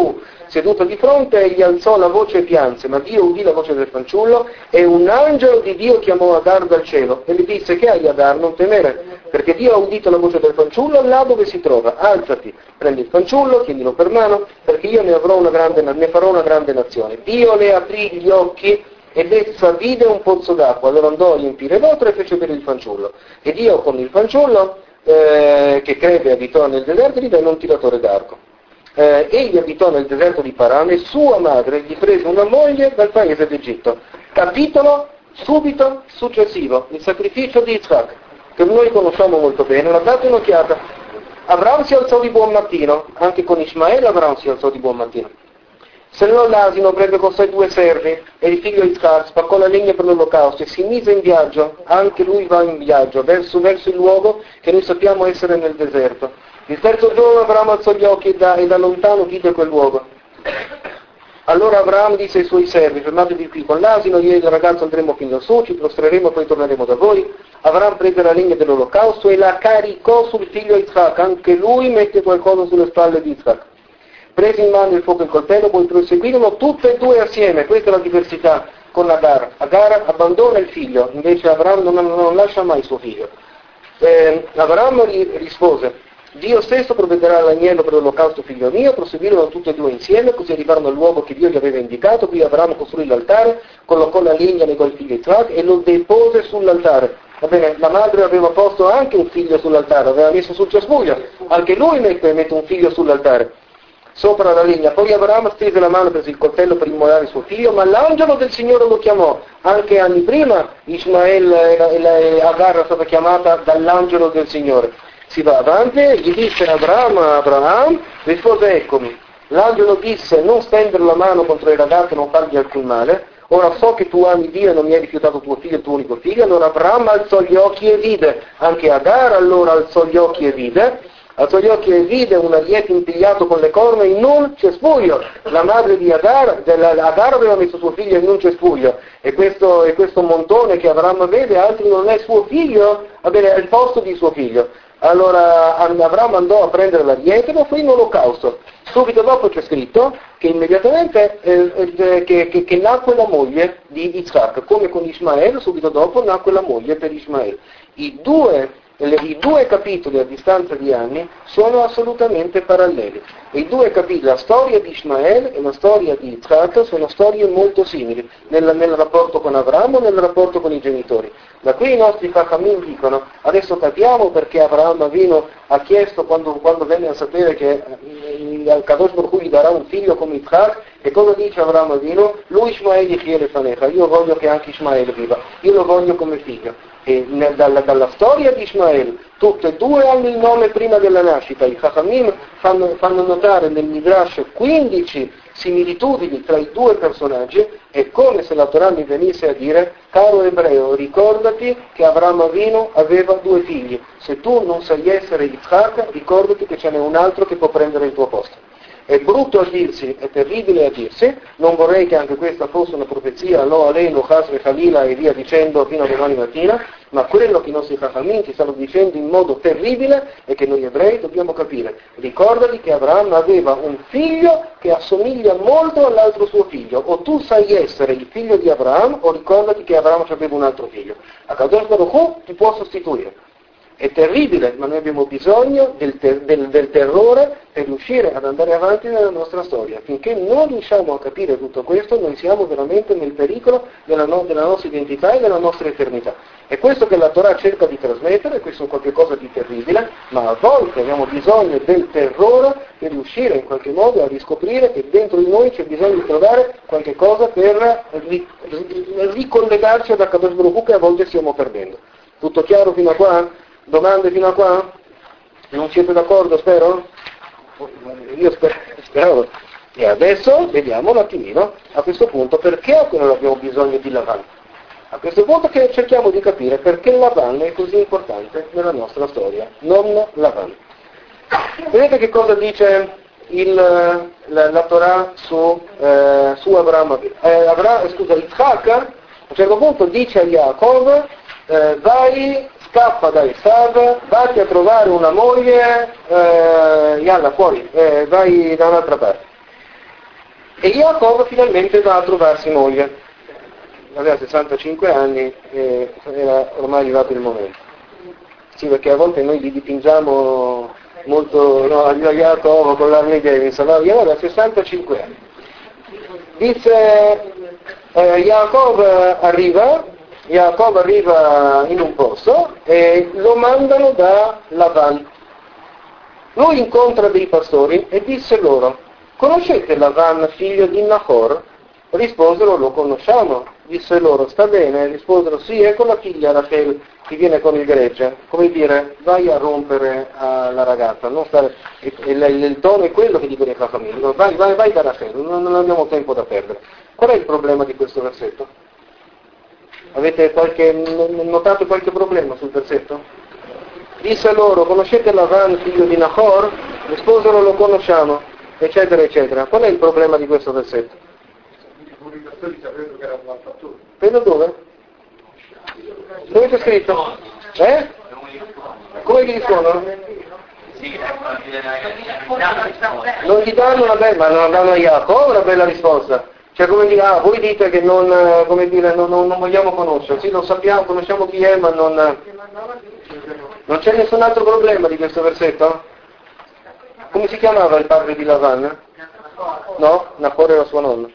seduto di fronte, egli alzò la voce e pianse, ma Dio udì la voce del fanciullo e un angelo di Dio chiamò Agar dal cielo e gli disse: che hai, Agar? Non temere, perché Dio ha udito la voce del fanciullo là dove si trova. Alzati, prendi il fanciullo, tienilo per mano, perché io ne, avrò una grande, ne farò una grande nazione. Dio le aprì gli occhi ed essa vide un pozzo d'acqua, allora andò a riempire l'otro e fece bere il fanciullo. Ed io con il fanciullo, eh, che crebbe e abitò nel deserto, gli venne un tiratore d'arco. Eh, egli abitò nel deserto di Paran e sua madre gli prese una moglie dal paese d'Egitto. Capitolo subito successivo, il sacrificio di Isaac, che noi conosciamo molto bene. La date un'occhiata. Abramo si alzò di buon mattino, anche con Ismaele Abramo si alzò di buon mattino. Sellò l'asino, prese con sé due servi e il figlio Isaac, spaccò la legna per l'olocausto e si mise in viaggio. Anche lui va in viaggio verso, verso il luogo che noi sappiamo essere nel deserto. Il terzo giorno Abramo alzò gli occhi e da, e da lontano vide quel luogo. Allora Abramo disse ai suoi servi: fermatevi qui con l'asino, io e il ragazzo andremo fino su, ci prostreremo e poi torneremo da voi. Abramo prese la legna dell'olocausto e la caricò sul figlio Isaac, anche lui mette qualcosa sulle spalle di Isaac. Prese in mano il fuoco e il coltello, poi proseguirono tutte e due assieme. Questa è la diversità con Agar. Agar abbandona il figlio, invece Abramo non, non lascia mai suo figlio. Eh, Abramo rispose: Dio stesso provvederà l'agnello per l'olocausto, figlio mio. Proseguirono tutte e due insieme, così arrivarono al luogo che Dio gli aveva indicato. Qui Abramo costruì l'altare, collocò la legna, legò il figlio Isaac e lo depose sull'altare. Va bene, la madre aveva posto anche un figlio sull'altare, aveva messo sul cespuglio, anche lui mette, mette un figlio sull'altare, sopra la legna. Poi Abramo stese la mano, prese il coltello per immolare suo figlio, ma l'angelo del Signore lo chiamò. Anche anni prima Ismael e Agar era stata chiamata dall'angelo del Signore. Si va avanti, gli disse Abramo, Abramo, rispose: eccomi. L'angelo disse: non stendere la mano contro il ragazzo, non fargli alcun male. Ora so che tu ami Dio e non mi hai rifiutato tuo figlio, il tuo unico figlio. Allora Abramo alzò gli occhi e vide. Anche Agar allora alzò gli occhi e vide. Alzò gli occhi e vide un ariete impigliato con le corna in un cespuglio. La madre di Agar, della, Agar aveva messo suo figlio in un cespuglio. E questo, e questo montone che Abramo vede, altri non è suo figlio, va bene, è il posto di suo figlio. Allora Abramo andò a prendere l'ariete e lo fu in olocausto. Subito dopo c'è scritto che immediatamente eh, eh, che, che, che nacque la moglie di Isaac, come con Ismaele, subito dopo nacque la moglie per Ismaele. I due, le, I due capitoli a distanza di anni sono assolutamente paralleli. I due capitoli, la storia di Ismaele e la storia di Isaac, sono storie molto simili nel, nel rapporto con Abramo e nel rapporto con i genitori. Da qui i nostri Chachamim dicono: adesso capiamo perché Abramo Avinu ha chiesto, quando, quando venne a sapere che al Kadosh Baruch Hu gli darà un figlio come Isaac, e cosa dice Abramo Avinu? Lui Ismaele chiede fanecha, io voglio che anche Ismaele viva, io lo voglio come figlio. E nel, dalla, dalla storia di Ismaele, tutte e due hanno il nome prima della nascita. I Chachamim fanno, fanno notare nel Midrash quindici similitudini tra i due personaggi. È come se la Torah mi venisse a dire: caro ebreo, ricordati che Abramo Avinu aveva due figli, se tu non sai essere Yitzhak, ricordati che ce n'è un altro che può prendere il tuo posto. È brutto a dirsi, è terribile a dirsi, non vorrei che anche questa fosse una profezia, lo Aleinu, Hasre, Khalila e via dicendo fino a domani mattina, ma quello che i nostri Chachamim ci stanno dicendo in modo terribile è che noi ebrei dobbiamo capire. Ricordati che Abramo aveva un figlio che assomiglia molto all'altro suo figlio, o tu sai essere il figlio di Abramo, o ricordati che Abramo aveva un altro figlio. A Kadosh Baruch Hu ti può sostituire. È terribile, ma noi abbiamo bisogno del, ter- del, del terrore per riuscire ad andare avanti nella nostra storia. Finché non riusciamo a capire tutto questo, noi siamo veramente nel pericolo della, no- della nostra identità e della nostra eternità. È questo che la Torah cerca di trasmettere, questo è qualcosa di terribile, ma a volte abbiamo bisogno del terrore per riuscire in qualche modo a riscoprire che dentro di noi c'è bisogno di trovare qualche cosa per ri- ricollegarci ad Akadosh Baruch Hu che a volte stiamo perdendo. Tutto chiaro fino a qua? Domande fino a qua? Non siete d'accordo, spero? Io spero, spero. E adesso vediamo un attimino, a questo punto, perché noi abbiamo bisogno di Lavan. A questo punto che cerchiamo di capire perché Lavan è così importante nella nostra storia, non Lavan. Vedete che cosa dice il, la, la Torah su, eh, su Abramo? Eh, Abra, scusa, Yitzhak a un certo punto dice a Yaakov: eh, vai, scappa da Esav, vatti a trovare una moglie, eh, yalla, fuori, eh, vai da un'altra parte. E Jacob finalmente va a trovarsi moglie. Aveva sessantacinque anni e era ormai arrivato il momento. Sì, perché a volte noi li dipingiamo molto, no, a Jacob con l'Harley Davidson, no, aveva sessantacinque anni. Dice, eh, Jacob arriva, Jacob arriva in un posto e lo mandano da Lavan. Lui incontra dei pastori e disse loro: conoscete Lavan, figlio di Nahor? Risposero: lo conosciamo. Disse loro: sta bene? Risposero: sì, ecco la figlia Rachel che viene con il gregge. Come dire, vai a rompere alla ragazza, non stare, il, il, il tono è quello che dicono la famiglia, vai, vai, vai da Rachel, non, non abbiamo tempo da perdere. Qual è il problema di questo versetto? Avete qualche, notato qualche problema sul versetto? Disse loro: conoscete Lavan, figlio di Nahor? Risposero: lo conosciamo, eccetera, eccetera. Qual è il problema di questo versetto? Vedo dove? Dove c'è scritto? Eh? Come gli rispondono? Non gli danno una bella, ma non danno a Jacob una bella risposta. Cioè come dire, ah, voi dite che non, come dire, non, non, non vogliamo conoscere, sì, lo sappiamo, conosciamo chi è, ma non, non c'è nessun altro problema di questo versetto? Come si chiamava il padre di Lavan? No? Nahor era suo nonno.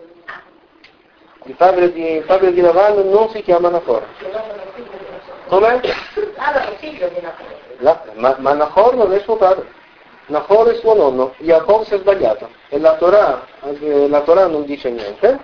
Il padre di, il padre di Lavan non si chiama Nahor. Com'è? La, ma, ma Nahor non è suo padre. Nahor è suo nonno. Jacob si è sbagliato. E la Torah, la Torah non dice niente.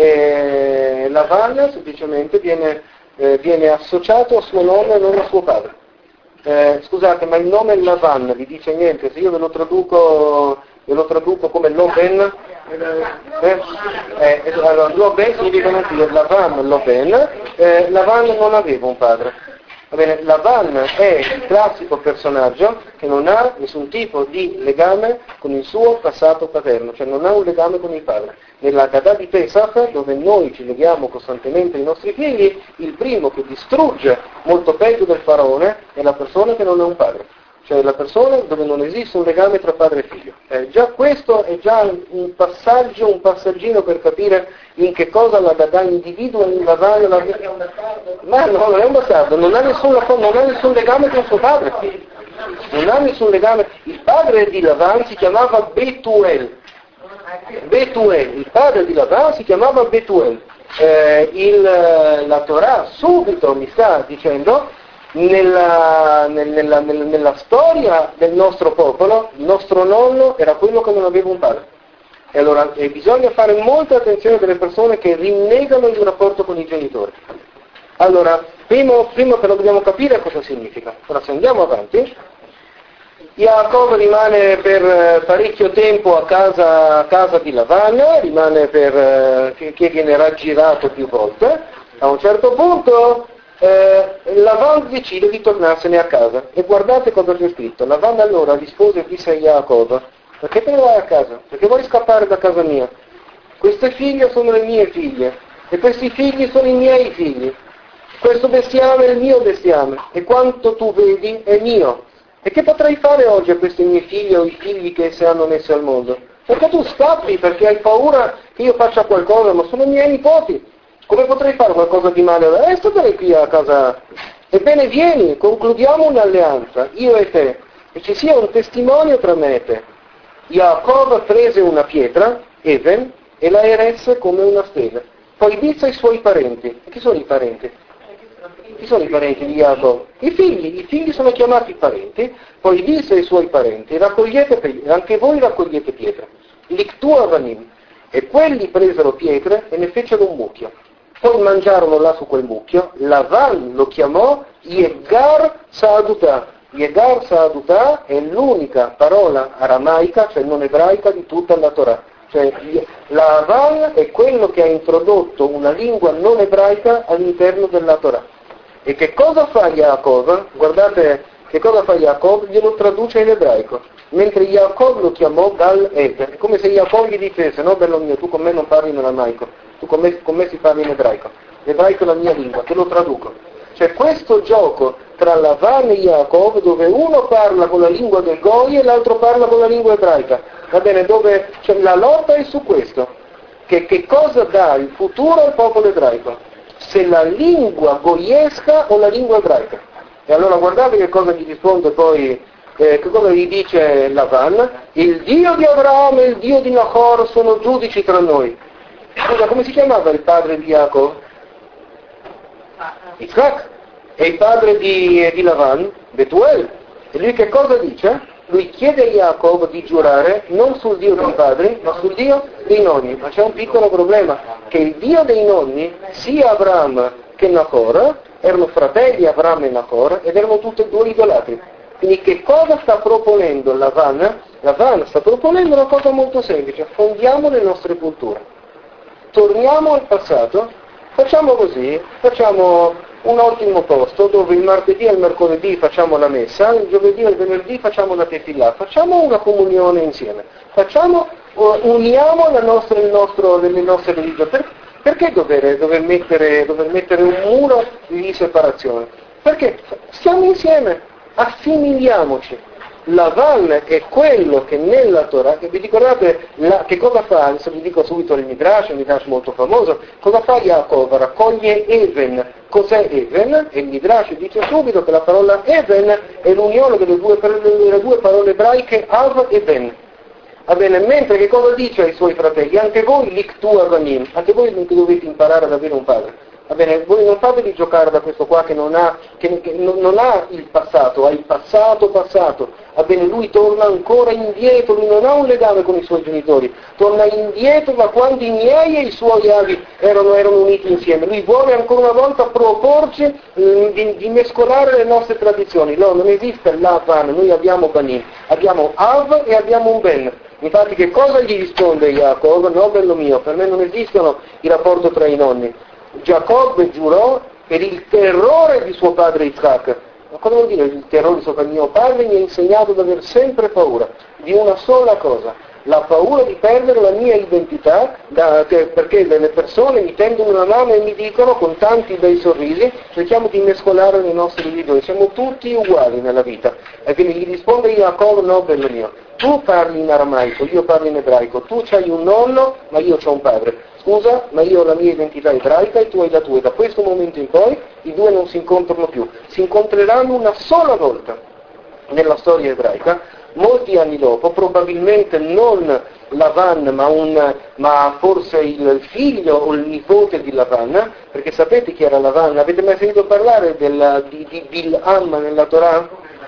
E Lavan semplicemente viene, eh, viene associato a suo nonno e non a suo padre. Eh, scusate, ma il nome Lavan vi dice niente? Se io ve lo traduco, ve lo traduco come Loben, eh, eh, allora Loben significa non dire Lavan, Loben, eh, Lavan non aveva un padre. Va bene, Lavan è il classico personaggio che non ha nessun tipo di legame con il suo passato paterno, cioè non ha un legame con il padre. Nella Haggadah di Pesach, dove noi ci leghiamo costantemente ai nostri figli, il primo che distrugge molto peggio del faraone è la persona che non ha un padre, cioè la persona dove non esiste un legame tra padre e figlio. Eh, già questo è già un passaggio, un passaggino per capire in che cosa la Haggadah individua in Lavan, la... ma no, non è un bastardo, non ha nessun, non ha nessun legame con suo padre, non ha nessun legame. Il padre di Lavan si chiamava Betuel, Betuel, il padre di Lavan si chiamava Betuel. Eh, il, la Torah subito mi sta dicendo nella, nella, nella, nella storia del nostro popolo il nostro nonno era quello che non aveva un padre. E allora eh, bisogna fare molta attenzione delle persone che rinnegano il rapporto con i genitori. Allora, primo, primo però dobbiamo capire cosa significa. Ora se andiamo avanti, Jacob rimane per parecchio tempo a casa, a casa di Lavan, rimane per, finché viene raggirato più volte. A un certo punto eh, Lavan decide di tornarsene a casa. E guardate cosa c'è scritto. Lavan allora rispose e disse a Jacob: perché te ne vai a casa? Perché vuoi scappare da casa mia? Queste figlie sono le mie figlie e questi figli sono i miei figli. Questo bestiame è il mio bestiame e quanto tu vedi è mio. E che potrei fare oggi a questi miei figli o i figli che si hanno messi al mondo? Perché tu scappi perché hai paura che io faccia qualcosa, ma sono i miei nipoti. Come potrei fare qualcosa di male? Eh, statene qui a casa. Ebbene vieni, concludiamo un'alleanza, io e te, e ci sia un testimonio tra me e te. Jacob prese una pietra, Even, e la eresse come una stele. Poi disse ai suoi parenti. E chi sono i parenti? Chi sono i parenti di Jacob? I figli, i figli sono chiamati parenti. Poi disse ai suoi parenti: raccogliete, anche voi raccogliete pietre. Lictu avanim. E quelli presero pietre e ne fecero un mucchio. Poi mangiarono là su quel mucchio. Lavan lo chiamò Yegar Saadutah. Yegar Saadutah è l'unica parola aramaica, cioè non ebraica, di tutta la Torah. Cioè Lavan è quello che ha introdotto una lingua non ebraica all'interno della Torah. E che cosa fa Jacob? Guardate che cosa fa Jacob? Glielo traduce in ebraico. Mentre Jacob lo chiamò Gal Ed. È come se Jacob gli dicesse: no bello mio, tu con me non parli in aramaico, tu con me, con me si parla in ebraico. L'ebraico è la mia lingua, te lo traduco. C'è questo gioco tra Lavan e Jacob dove uno parla con la lingua del Goi e l'altro parla con la lingua ebraica. Va bene, dove cioè, la lotta è su questo. Che, che cosa dà il futuro al popolo ebraico? Se la lingua goiesca o la lingua ebraica. E allora guardate che cosa gli risponde poi, eh, che cosa gli dice Lavan? Il Dio di Abramo e il Dio di Nahor sono giudici tra noi. Scusa, come si chiamava il padre di Jacob? Isaac. E il padre di, di Lavan? Betuel. E lui che cosa dice? Lui chiede a Jacob di giurare non sul Dio dei padri, ma sul Dio dei nonni. Ma c'è un piccolo problema, che il Dio dei nonni, sia Abramo che Nahor, erano fratelli Abramo e Nahor, ed erano tutti e due idolatri. Quindi che cosa sta proponendo Lavan? Lavan sta proponendo una cosa molto semplice: fondiamo le nostre culture. Torniamo al passato, facciamo così, facciamo un ottimo posto dove il martedì e il mercoledì facciamo la messa, il giovedì e il venerdì facciamo la tefillah, facciamo una comunione insieme, facciamo, uniamo la nostra, il nostro, le nostre religioni. Per, perché dover, dover, mettere, dover mettere un muro di separazione? Perché stiamo insieme, assimiliamoci. Lavan è quello che nella Torah, che vi ricordate la, che cosa fa? Adesso vi dico subito il Midrash, un Midrash molto famoso, cosa fa Jacob? Raccoglie Even. Cos'è Even? E il Midrash dice subito che la parola Even è l'unione delle due, delle due parole ebraiche Av e Ben. Va bene, mentre che cosa dice ai suoi fratelli? Anche voi Liktu Avanim, anche voi dovete imparare ad avere un padre. Va bene, voi non fatevi giocare da questo qua che non ha, che, che non, non ha il passato, ha il passato passato. Va bene, lui torna ancora indietro, lui non ha un legame con i suoi genitori, torna indietro da quando i miei e i suoi avi erano, erano uniti insieme. Lui vuole ancora una volta proporci eh, di, di mescolare le nostre tradizioni. No, non esiste l'Avan, noi abbiamo Banim, abbiamo Av e abbiamo un Ben. Infatti che cosa gli risponde Jacob? No, bello mio, per me non esistono i rapporti tra i nonni. Giacobbe giurò per il terrore di suo padre Isaac. Ma cosa vuol dire il terrore di suo padre? Mio padre mi ha insegnato ad avere sempre paura di una sola cosa, la paura di perdere la mia identità, da, che, perché le persone mi tendono una mano e mi dicono con tanti bei sorrisi: cerchiamo di mescolare le nostre religioni, siamo tutti uguali nella vita. E quindi gli risponde Jacob: no, bello mio, tu parli in aramaico, io parlo in ebraico, tu c'hai un nonno, ma io c'ho un padre. Scusa, ma io ho la mia identità ebraica e tu hai la tua, e da questo momento in poi i due non si incontrano più, si incontreranno una sola volta nella storia ebraica, molti anni dopo, probabilmente non Lavan, ma, un, ma forse il figlio o il nipote di Lavan, perché sapete chi era Lavan? Avete mai sentito parlare del, di, di Bil'am nella Torah?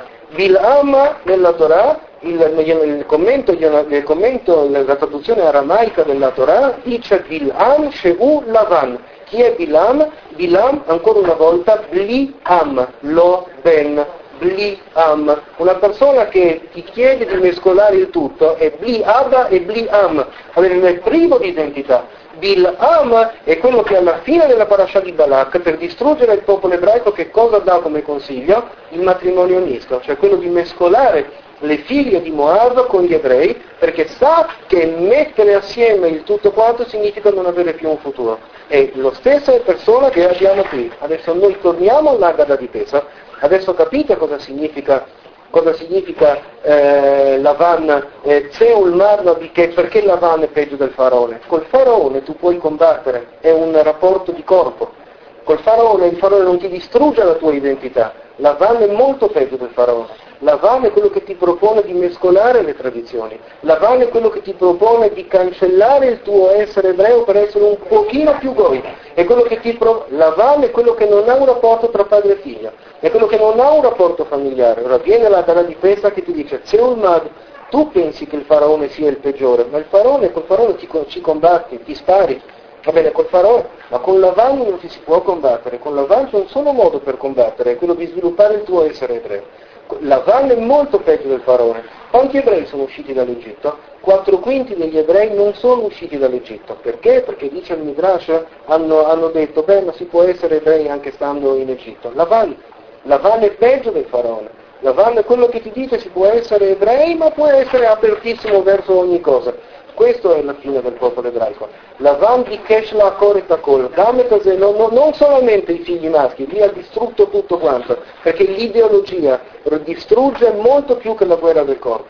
Bil'am nella Torah, il, il, commento, il commento, la traduzione aramaica della Torah dice Bil'am Shehu Lavan. Chi è Bilam? Bilam, ancora una volta, Bli-am, lo ben, Bli-am. Una persona che ti chiede di mescolare il tutto è Bli-abba e Bli-am, allora è privo di identità. Bil'am è quello che alla fine della parasha di Balak, per distruggere il popolo ebraico, che cosa dà come consiglio? Il matrimonio misto, cioè quello di mescolare le figlie di Moab con gli ebrei, perché sa che mettere assieme il tutto quanto significa non avere più un futuro. È lo stesso persona che abbiamo qui. Adesso noi torniamo all'Agada di Pesach. Adesso capite cosa significa cosa significa eh, Lavan, eh, Zeul Marno, che perché Lavan è peggio del faraone? Col faraone tu puoi combattere, è un rapporto di corpo. Col faraone il faraone non ti distrugge la tua identità. Lavan è molto peggio del faraone. Lavan è quello che ti propone di mescolare le tradizioni. Lavan è quello che ti propone di cancellare il tuo essere ebreo per essere un pochino più goi. È quello che ti pro... Lavan è quello che non ha un rapporto tra padre e figlio. È quello che non ha un rapporto familiare. Ora viene la Dara di Pesach che ti dice: Zeul Mad, tu pensi che il faraone sia il peggiore, ma il faraone, col faraone ti, ci combatti, ti spari. Va bene, col faraone, ma con Lavan non ti si può combattere. Con Lavan c'è un solo modo per combattere, è quello di sviluppare il tuo essere ebreo. Lavan è molto peggio del faraone. Quanti ebrei sono usciti dall'Egitto? Quattro quinti degli ebrei non sono usciti dall'Egitto. Perché? Perché dice il Midrash, hanno, hanno detto: beh, ma si può essere ebrei anche stando in Egitto. Lavan, Lavan è peggio del faraone. Lavan è quello che ti dice: si può essere ebrei, ma può essere apertissimo verso ogni cosa. Questo è la fine del popolo ebraico. Lavan di Keshla Kore Takol, non, non, non solamente i figli maschi, lì ha distrutto tutto quanto, perché l'ideologia distrugge molto più che la guerra del corpo.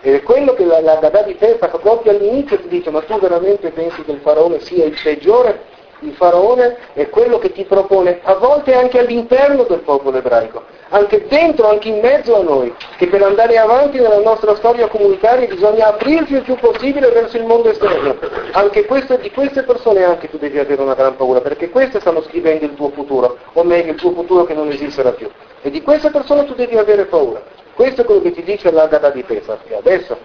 Ed è quello che la, la Gadà di Pesach proprio all'inizio ti dice: ma tu veramente pensi che il faraone sia il peggiore? Il faraone è quello che ti propone, a volte anche all'interno del popolo ebraico, anche dentro, anche in mezzo a noi, che per andare avanti nella nostra storia comunitaria bisogna aprirsi il più possibile verso il mondo esterno. Anche queste, di queste persone anche tu devi avere una gran paura, perché queste stanno scrivendo il tuo futuro, o meglio il tuo futuro che non esisterà più. E di queste persone tu devi avere paura. Questo è quello che ti dice l'Haggadah di Pesach. E adesso,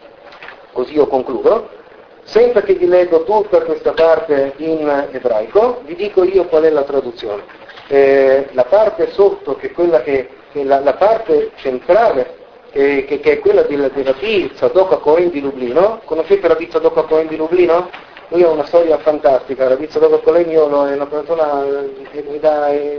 così io concludo, sempre che vi leggo tutta questa parte in ebraico, vi dico io qual è la traduzione. Eh, la parte sotto, che è quella che, che la, la parte centrale, eh, che, che è quella di, di Rabbi Tzadok HaKohen di Lublino. Conoscete Rabbi Tzadok HaKohen di Lublino? Lui ha una storia fantastica. Rabbi Tzadok HaKohen io lo, è una persona, è, è,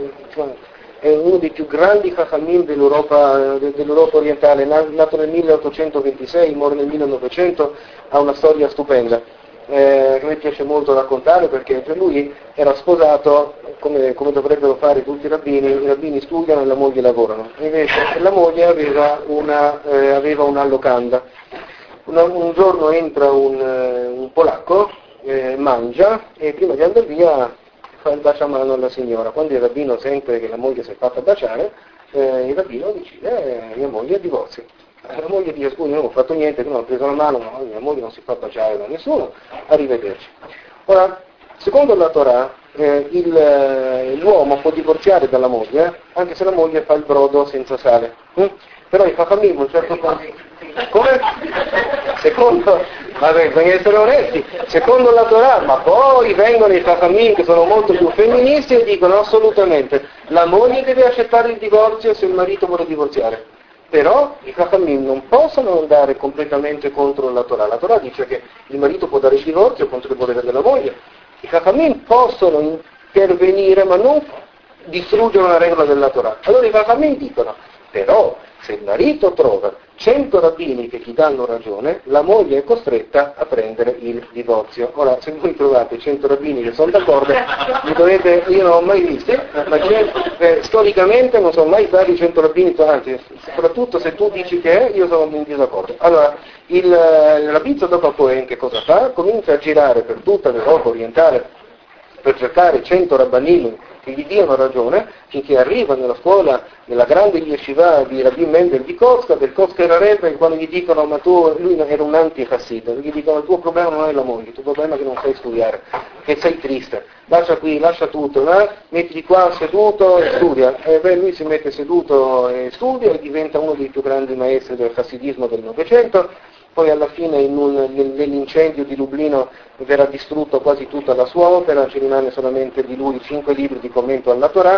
è uno dei più grandi Chachamim dell'Europa, dell'Europa orientale, nato nel milleottocentoventisei, muore nel millenovecento, ha una storia stupenda, eh, che mi piace molto raccontare, perché per lui era sposato come, come dovrebbero fare tutti i rabbini. I rabbini studiano e la moglie lavorano, invece la moglie aveva una, eh, aveva una locanda. Una, un giorno entra un, un polacco, eh, mangia e prima di andare via fa il baciamano alla signora. Quando il rabbino sente che la moglie si è fatta baciare, eh, il rabbino decide: eh, mia moglie divorzia. La moglie dice: scusi, non ho fatto niente, non ho preso la mano, no, mia moglie non si fa baciare da nessuno, arrivederci. Ora, secondo la Torah, eh, il, eh, l'uomo può divorziare dalla moglie, anche se la moglie fa il brodo senza sale. Hm? Però i Chachamim, un certo punto... Come? Secondo... Vabbè, bisogna essere onesti. Secondo la Torah, ma poi vengono i Chachamim che sono molto più femministi e dicono assolutamente la moglie deve accettare il divorzio se il marito vuole divorziare. Però i Chachamim non possono andare completamente contro la Torah. La Torah dice che il marito può dare il divorzio contro il volere della moglie. I Chachamim possono intervenire, ma non distruggere una regola della Torah. Allora i Chachamim dicono: però se il marito trova cento rabbini che gli danno ragione, la moglie è costretta a prendere il divorzio. Ora, se voi trovate cento rabbini che sono d'accordo, mi dovete, io non ho mai visti, ma eh, storicamente non sono mai stati cento rabbini, anzi, soprattutto se tu dici che è, io sono in disaccordo. Allora, il, il Rabbi Tzadok HaKohen che cosa fa? Comincia a girare per tutta l'Europa orientale per cercare cento rabbanim che gli diano ragione, finché arriva nella scuola, nella grande yeshiva di Rabbi Mendel di Kotzka, del Kotzker Rebbe, quando gli dicono: ma tu, lui era un anti-Hassid, gli dicono: il tuo problema non è la moglie, il tuo problema è che non sai studiare, che sei triste, lascia qui, lascia tutto, eh? Mettiti qua seduto e studia. E beh, lui si mette seduto e studia e diventa uno dei più grandi maestri del Hassidismo del Novecento. Poi alla fine in un, nell'incendio di Lublino verrà distrutto quasi tutta la sua opera, ci rimane solamente di lui cinque libri di commento alla Torah,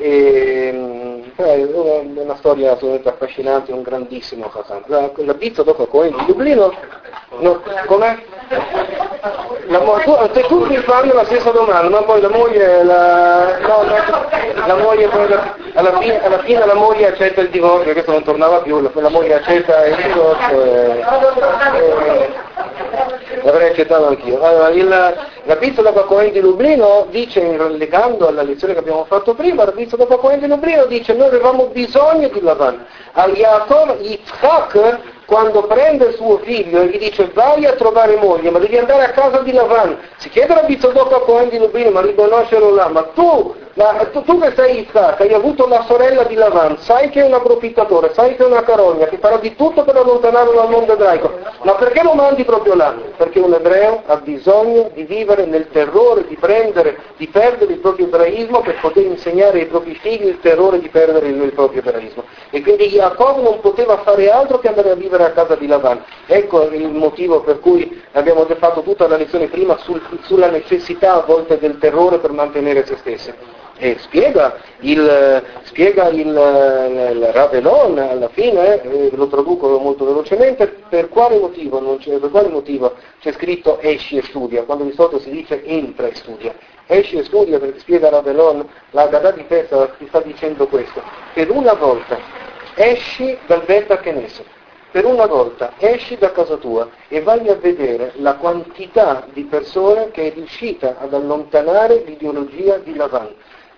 e è una storia assolutamente affascinante, un grandissimo Chacham. La, la Bizzo dopo Cohen di Lublino, no, com'è? La, tu, tutti fanno la stessa domanda, ma poi la moglie, la, no, la, la moglie poi la, alla, fine, alla fine la moglie accetta il divorzio, questo non tornava più, la, la moglie accetta il divorzio e, e, l'avrei accettato anch'io. Allora, il, la Bizzo dopo Cohen di Lublino dice, legando alla lezione che abbiamo fatto prima, la Bizzo dopo Cohen di Lublino dice: noi avevamo bisogno di Lavan. A Yaakov, Yitzhak, quando prende suo figlio e gli dice: vai a trovare moglie, ma devi andare a casa di Lavan, si chiede alla Bizzodoca Cohen di Lublino, ma riconoscerlo là, ma tu, la, tu, tu che sei Yitzhak, hai avuto la sorella di Lavan, sai che è un approfittatore, sai che è una carogna, che farà di tutto per allontanarlo dal mondo ebraico, ma perché lo mandi proprio là? Perché un ebreo ha bisogno di vivere nel terrore, di prendere, di perdere il proprio ebraismo per poter insegnare ai propri figli il terrore di perdere il, il proprio ebraismo. E quindi Yaakov non poteva fare altro che andare a vivere a casa di Lavan. Ecco il motivo per cui abbiamo fatto tutta la lezione prima sul, sulla necessità a volte del terrore per mantenere se stessi. E spiega il, spiega il, il Ravelon alla fine, eh, lo traduco molto velocemente, per quale motivo, non c'è, per quale motivo c'è scritto esci e studia, quando di solito si dice entra e studia. Esci e studia, perché spiega Ravelon, la Gadà di Pesach ti sta dicendo questo: per una volta esci dal Beta Knesset, per una volta esci da casa tua e vai a vedere la quantità di persone che è riuscita ad allontanare l'ideologia di Lavan.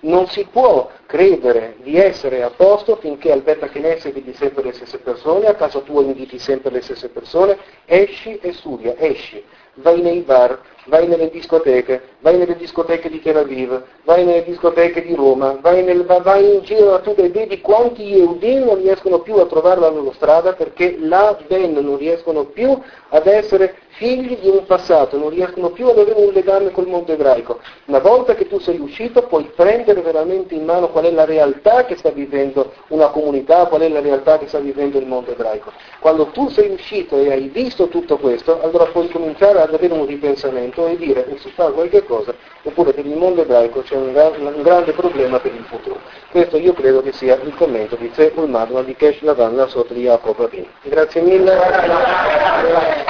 Non si può credere di essere a posto finché al Beta Knesset vedi sempre le stesse persone, a casa tua inviti sempre le stesse persone, esci e studia, esci, vai nei bar, vai nelle discoteche, vai nelle discoteche di Tel Aviv, vai nelle discoteche di Roma, vai, nel, vai in giro a tutte e vedi quanti Yehudim non riescono più a trovare la loro strada perché là ben non riescono più ad essere figli di un passato, non riescono più ad avere un legame col mondo ebraico. Una volta che tu sei uscito puoi prendere veramente in mano qual è la realtà che sta vivendo una comunità, qual è la realtà che sta vivendo il mondo ebraico. Quando tu sei uscito e hai visto tutto questo, allora puoi cominciare ad avere un ripensamento e dire o si fa qualche cosa, oppure per il mondo ebraico c'è un, un grande problema per il futuro. Questo io credo che sia il commento di Zeh Ulmadma di Kesh Lavan, la sotto di Jacob Rabin. Grazie mille.